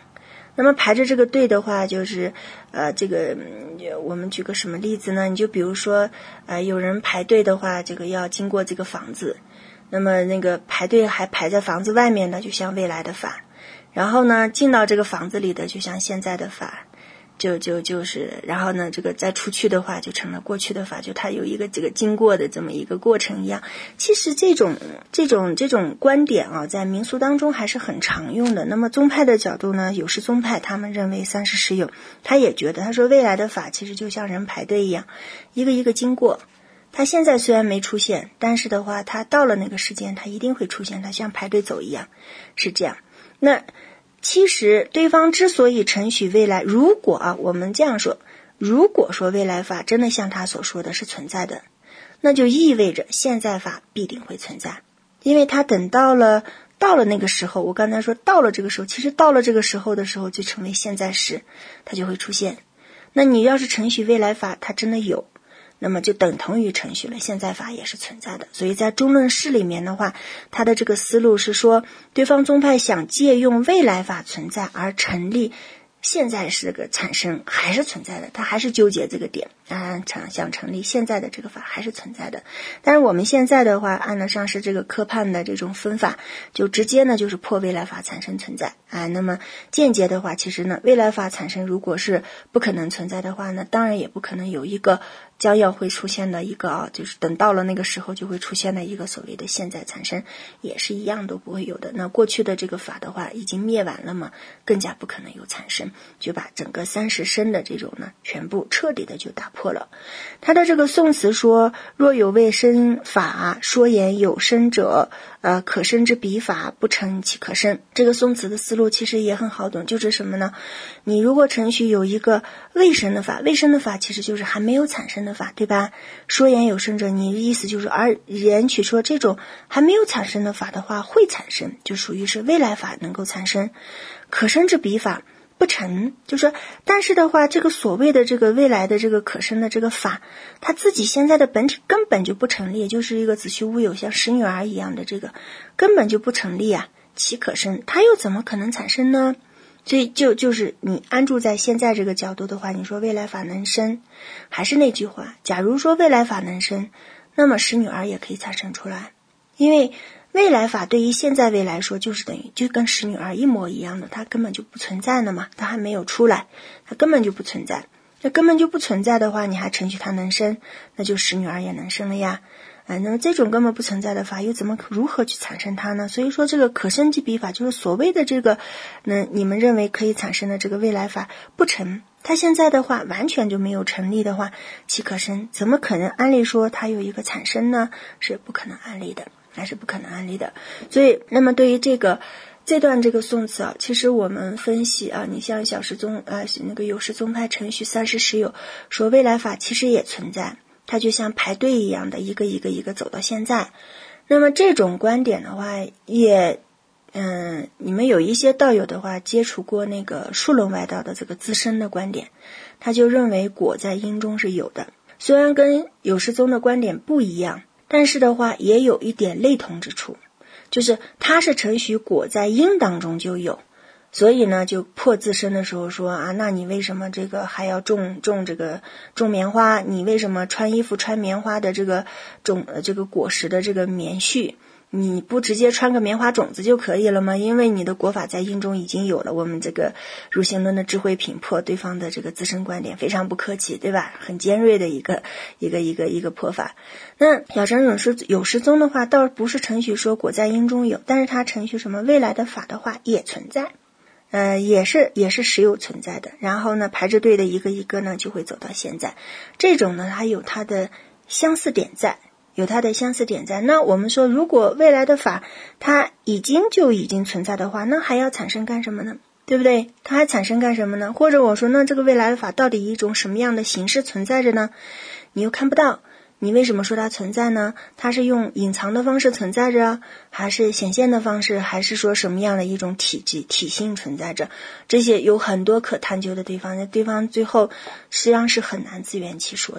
那么排着这个队的话，就是呃，这个我们举个什么例子呢？你就比如说呃，有人排队的话，这个要经过这个房子，那么那个排队还排在房子外面的，就像未来的法，然后呢，进到这个房子里的，就像现在的法。就就就是，然后呢，这个再出去的话，就成了过去的法，就它有一个这个经过的这么一个过程一样。其实这种这种这种观点啊，在民俗当中还是很常用的。那么宗派的角度呢，有时宗派他们认为三世实有，他也觉得，他说未来的法其实就像人排队一样，一个一个经过。他现在虽然没出现，但是的话，他到了那个时间，他一定会出现，他像排队走一样，是这样。那其实对方之所以承许未来，如果啊我们这样说，如果说未来法真的像他所说的是存在的，那就意味着现在法必定会存在，因为他等到了到了那个时候，我刚才说到了这个时候，其实到了这个时候的时候就成为现在时，它就会出现。那你要是承许未来法它真的有，那么就等同于承许了现在法也是存在的。所以在中论释里面的话，他的这个思路是说，对方宗派想借用未来法存在而成立现在是个产生还是存在的，他还是纠结这个点啊，想成立现在的这个法还是存在的。但是我们现在的话，按照上是这个科判的这种分法，就直接呢就是破未来法产生存在啊。那么间接的话，其实呢未来法产生如果是不可能存在的话呢，当然也不可能有一个将要会出现的一个啊，就是等到了那个时候就会出现的一个所谓的现在产生，也是一样都不会有的。那过去的这个法的话已经灭完了嘛，更加不可能有产生，就把整个三十生的这种呢全部彻底的就打破了。他的这个宋词说，若有未生法，说言有生者，呃，可生之彼法，不成其可生。这个宋词的思路其实也很好懂，就是什么呢？你如果程序有一个未生的法，未生的法其实就是还没有产生的法，对吧？说言有生者，你的意思就是而言取说这种还没有产生的法的话会产生，就属于是未来法能够产生。可生之彼法不成，就说但是的话，这个所谓的这个未来的这个可生的这个法，它自己现在的本体根本就不成立，就是一个子虚乌有，像使女儿一样的这个根本就不成立啊，其可生，它又怎么可能产生呢？所以就就是你安住在现在这个角度的话，你说未来法能生，还是那句话，假如说未来法能生，那么使女儿也可以产生出来，因为未来法对于现在位来说就是等于就跟使女儿一模一样的，它根本就不存在的嘛，它还没有出来，它根本就不存在。那根本就不存在的话，你还承许它能生，那就使女儿也能生了呀。啊，那么这种根本不存在的法，又怎么如何去产生它呢？所以说这个可生之彼法，就是所谓的这个，那你们认为可以产生的这个未来法不成，它现在的话完全就没有成立的话，其可生，怎么可能按理说它有一个产生呢？是不可能按理的，还是不可能按理的。所以，那么对于这个这段这个宋词啊，其实我们分析啊，你像小时宗啊，那个有时宗派程序三世实有说未来法其实也存在。它就像排队一样的一个一个一个走到现在。那么这种观点的话也嗯，你们有一些道友的话接触过那个数论外道的这个自身的观点，他就认为果在因中是有的，虽然跟有时宗的观点不一样，但是的话也有一点类同之处，就是他是承许果在因当中就有，所以呢就破自身的时候说啊，那你为什么这个还要种种这个种棉花，你为什么穿衣服穿棉花的这个种呃这个果实的这个棉絮，你不直接穿个棉花种子就可以了吗？因为你的果法在因中已经有了。我们这个入行论的智慧品破对方的这个自身观点非常不客气，对吧？很尖锐的一个一个一个一个破法。那小乘有时有时宗的话倒不是承许说果在因中有，但是他承许什么未来的法的话也存在，呃，也是也是实有存在的。然后呢，排着队的一个一个呢，就会走到现在。这种呢，它有它的相似点在，有它的相似点在。那我们说，如果未来的法它已经就已经存在的话，那还要产生干什么呢？对不对？它还产生干什么呢？或者我说，那这个未来的法到底以一种什么样的形式存在着呢？你又看不到。你为什么说它存在呢？它是用隐藏的方式存在着，还是显现的方式，还是说什么样的一种体积体性存在着？这些有很多可探究的地方，那对方最后实际上是很难自圆其说的。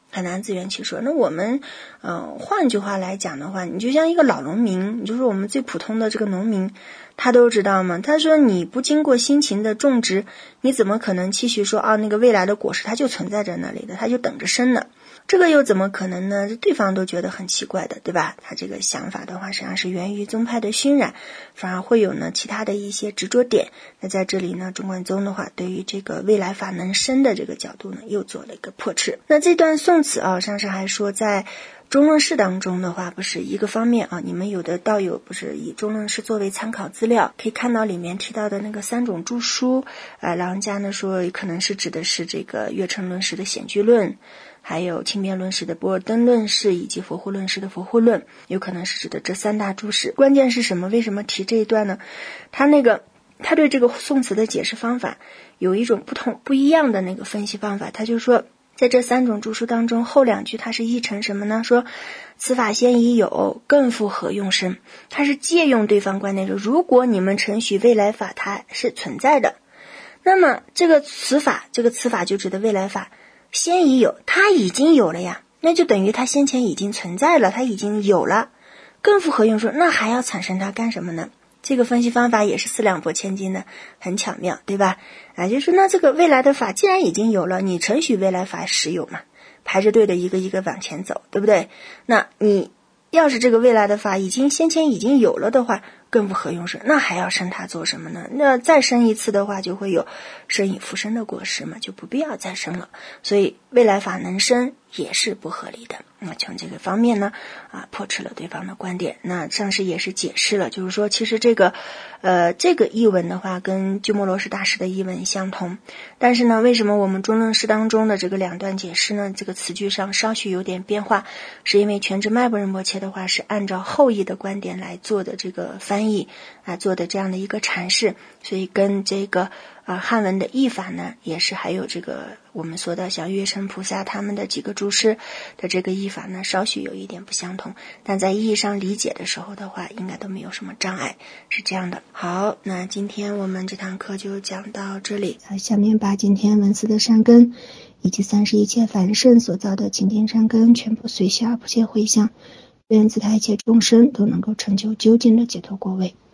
很难自圆其说。那我们呃，换句话来讲的话，你就像一个老农民，你就是我们最普通的这个农民，他都知道吗？他说你不经过辛勤的种植，你怎么可能期许说啊，那个未来的果实它就存在在那里的，它就等着生呢？这个又怎么可能呢？对方都觉得很奇怪的，对吧？他这个想法的话，实际上是源于宗派的熏染，反而会有呢其他的一些执着点。那在这里呢，中观宗的话，对于这个未来法能生的这个角度呢，又做了一个破斥。那这段宋词啊，上次还说在中论释当中的话，不是一个方面啊，你们有的道友不是以中论释作为参考资料，可以看到里面提到的那个三种著书，呃，老人家呢说可能是指的是这个月称论释的显句论，还有轻便论释的波尔登论释，以及佛护论释的佛护论，有可能是指的这三大注释。关键是什么？为什么提这一段呢？他那个他对这个宋词的解释方法有一种不同不一样的那个分析方法，他就说在这三种注释当中，后两句它是译成什么呢？说此法先已有，更复何用生？它是借用对方观点说，如果你们承许未来法它是存在的，那么这个此法，这个此法就指的未来法先已有，它已经有了呀，那就等于它先前已经存在了，它已经有了，更复何用说，那还要产生它干什么呢？这个分析方法也是四两拨千斤的，很巧妙，对吧？啊，就是那这个未来的法既然已经有了，你承许未来法实有嘛，排着队的一个一个往前走，对不对？那你要是这个未来的法已经先前已经有了的话，更不何用生，那还要生它做什么呢？那再生一次的话，就会有生以复生的果实嘛，就不必要再生了。所以未来法能生也是不合理的。那从这个方面呢，啊，破斥了对方的观点。那上师也是解释了，就是说，其实这个，呃，这个译文的话，跟鸠摩罗什大师的译文相同。但是呢，为什么我们中论释当中的这个两段解释呢，这个词句上稍许有点变化，是因为全知迈部仁波切的话是按照后译的观点来做的这个翻译啊，做的这样的一个阐释，所以跟这个啊汉文的译法呢，也是还有这个我们说的像月称菩萨他们的几个注释的这个译法呢，稍许有一点不相同，但在意义上理解的时候的话，应该都没有什么障碍，是这样的。好，那今天我们这堂课就讲到这里，下面把今天文字的善根以及三十一切凡圣所造的清净善根全部随下不切回向，愿自他一切众生都能够成就究竟的解脱果位。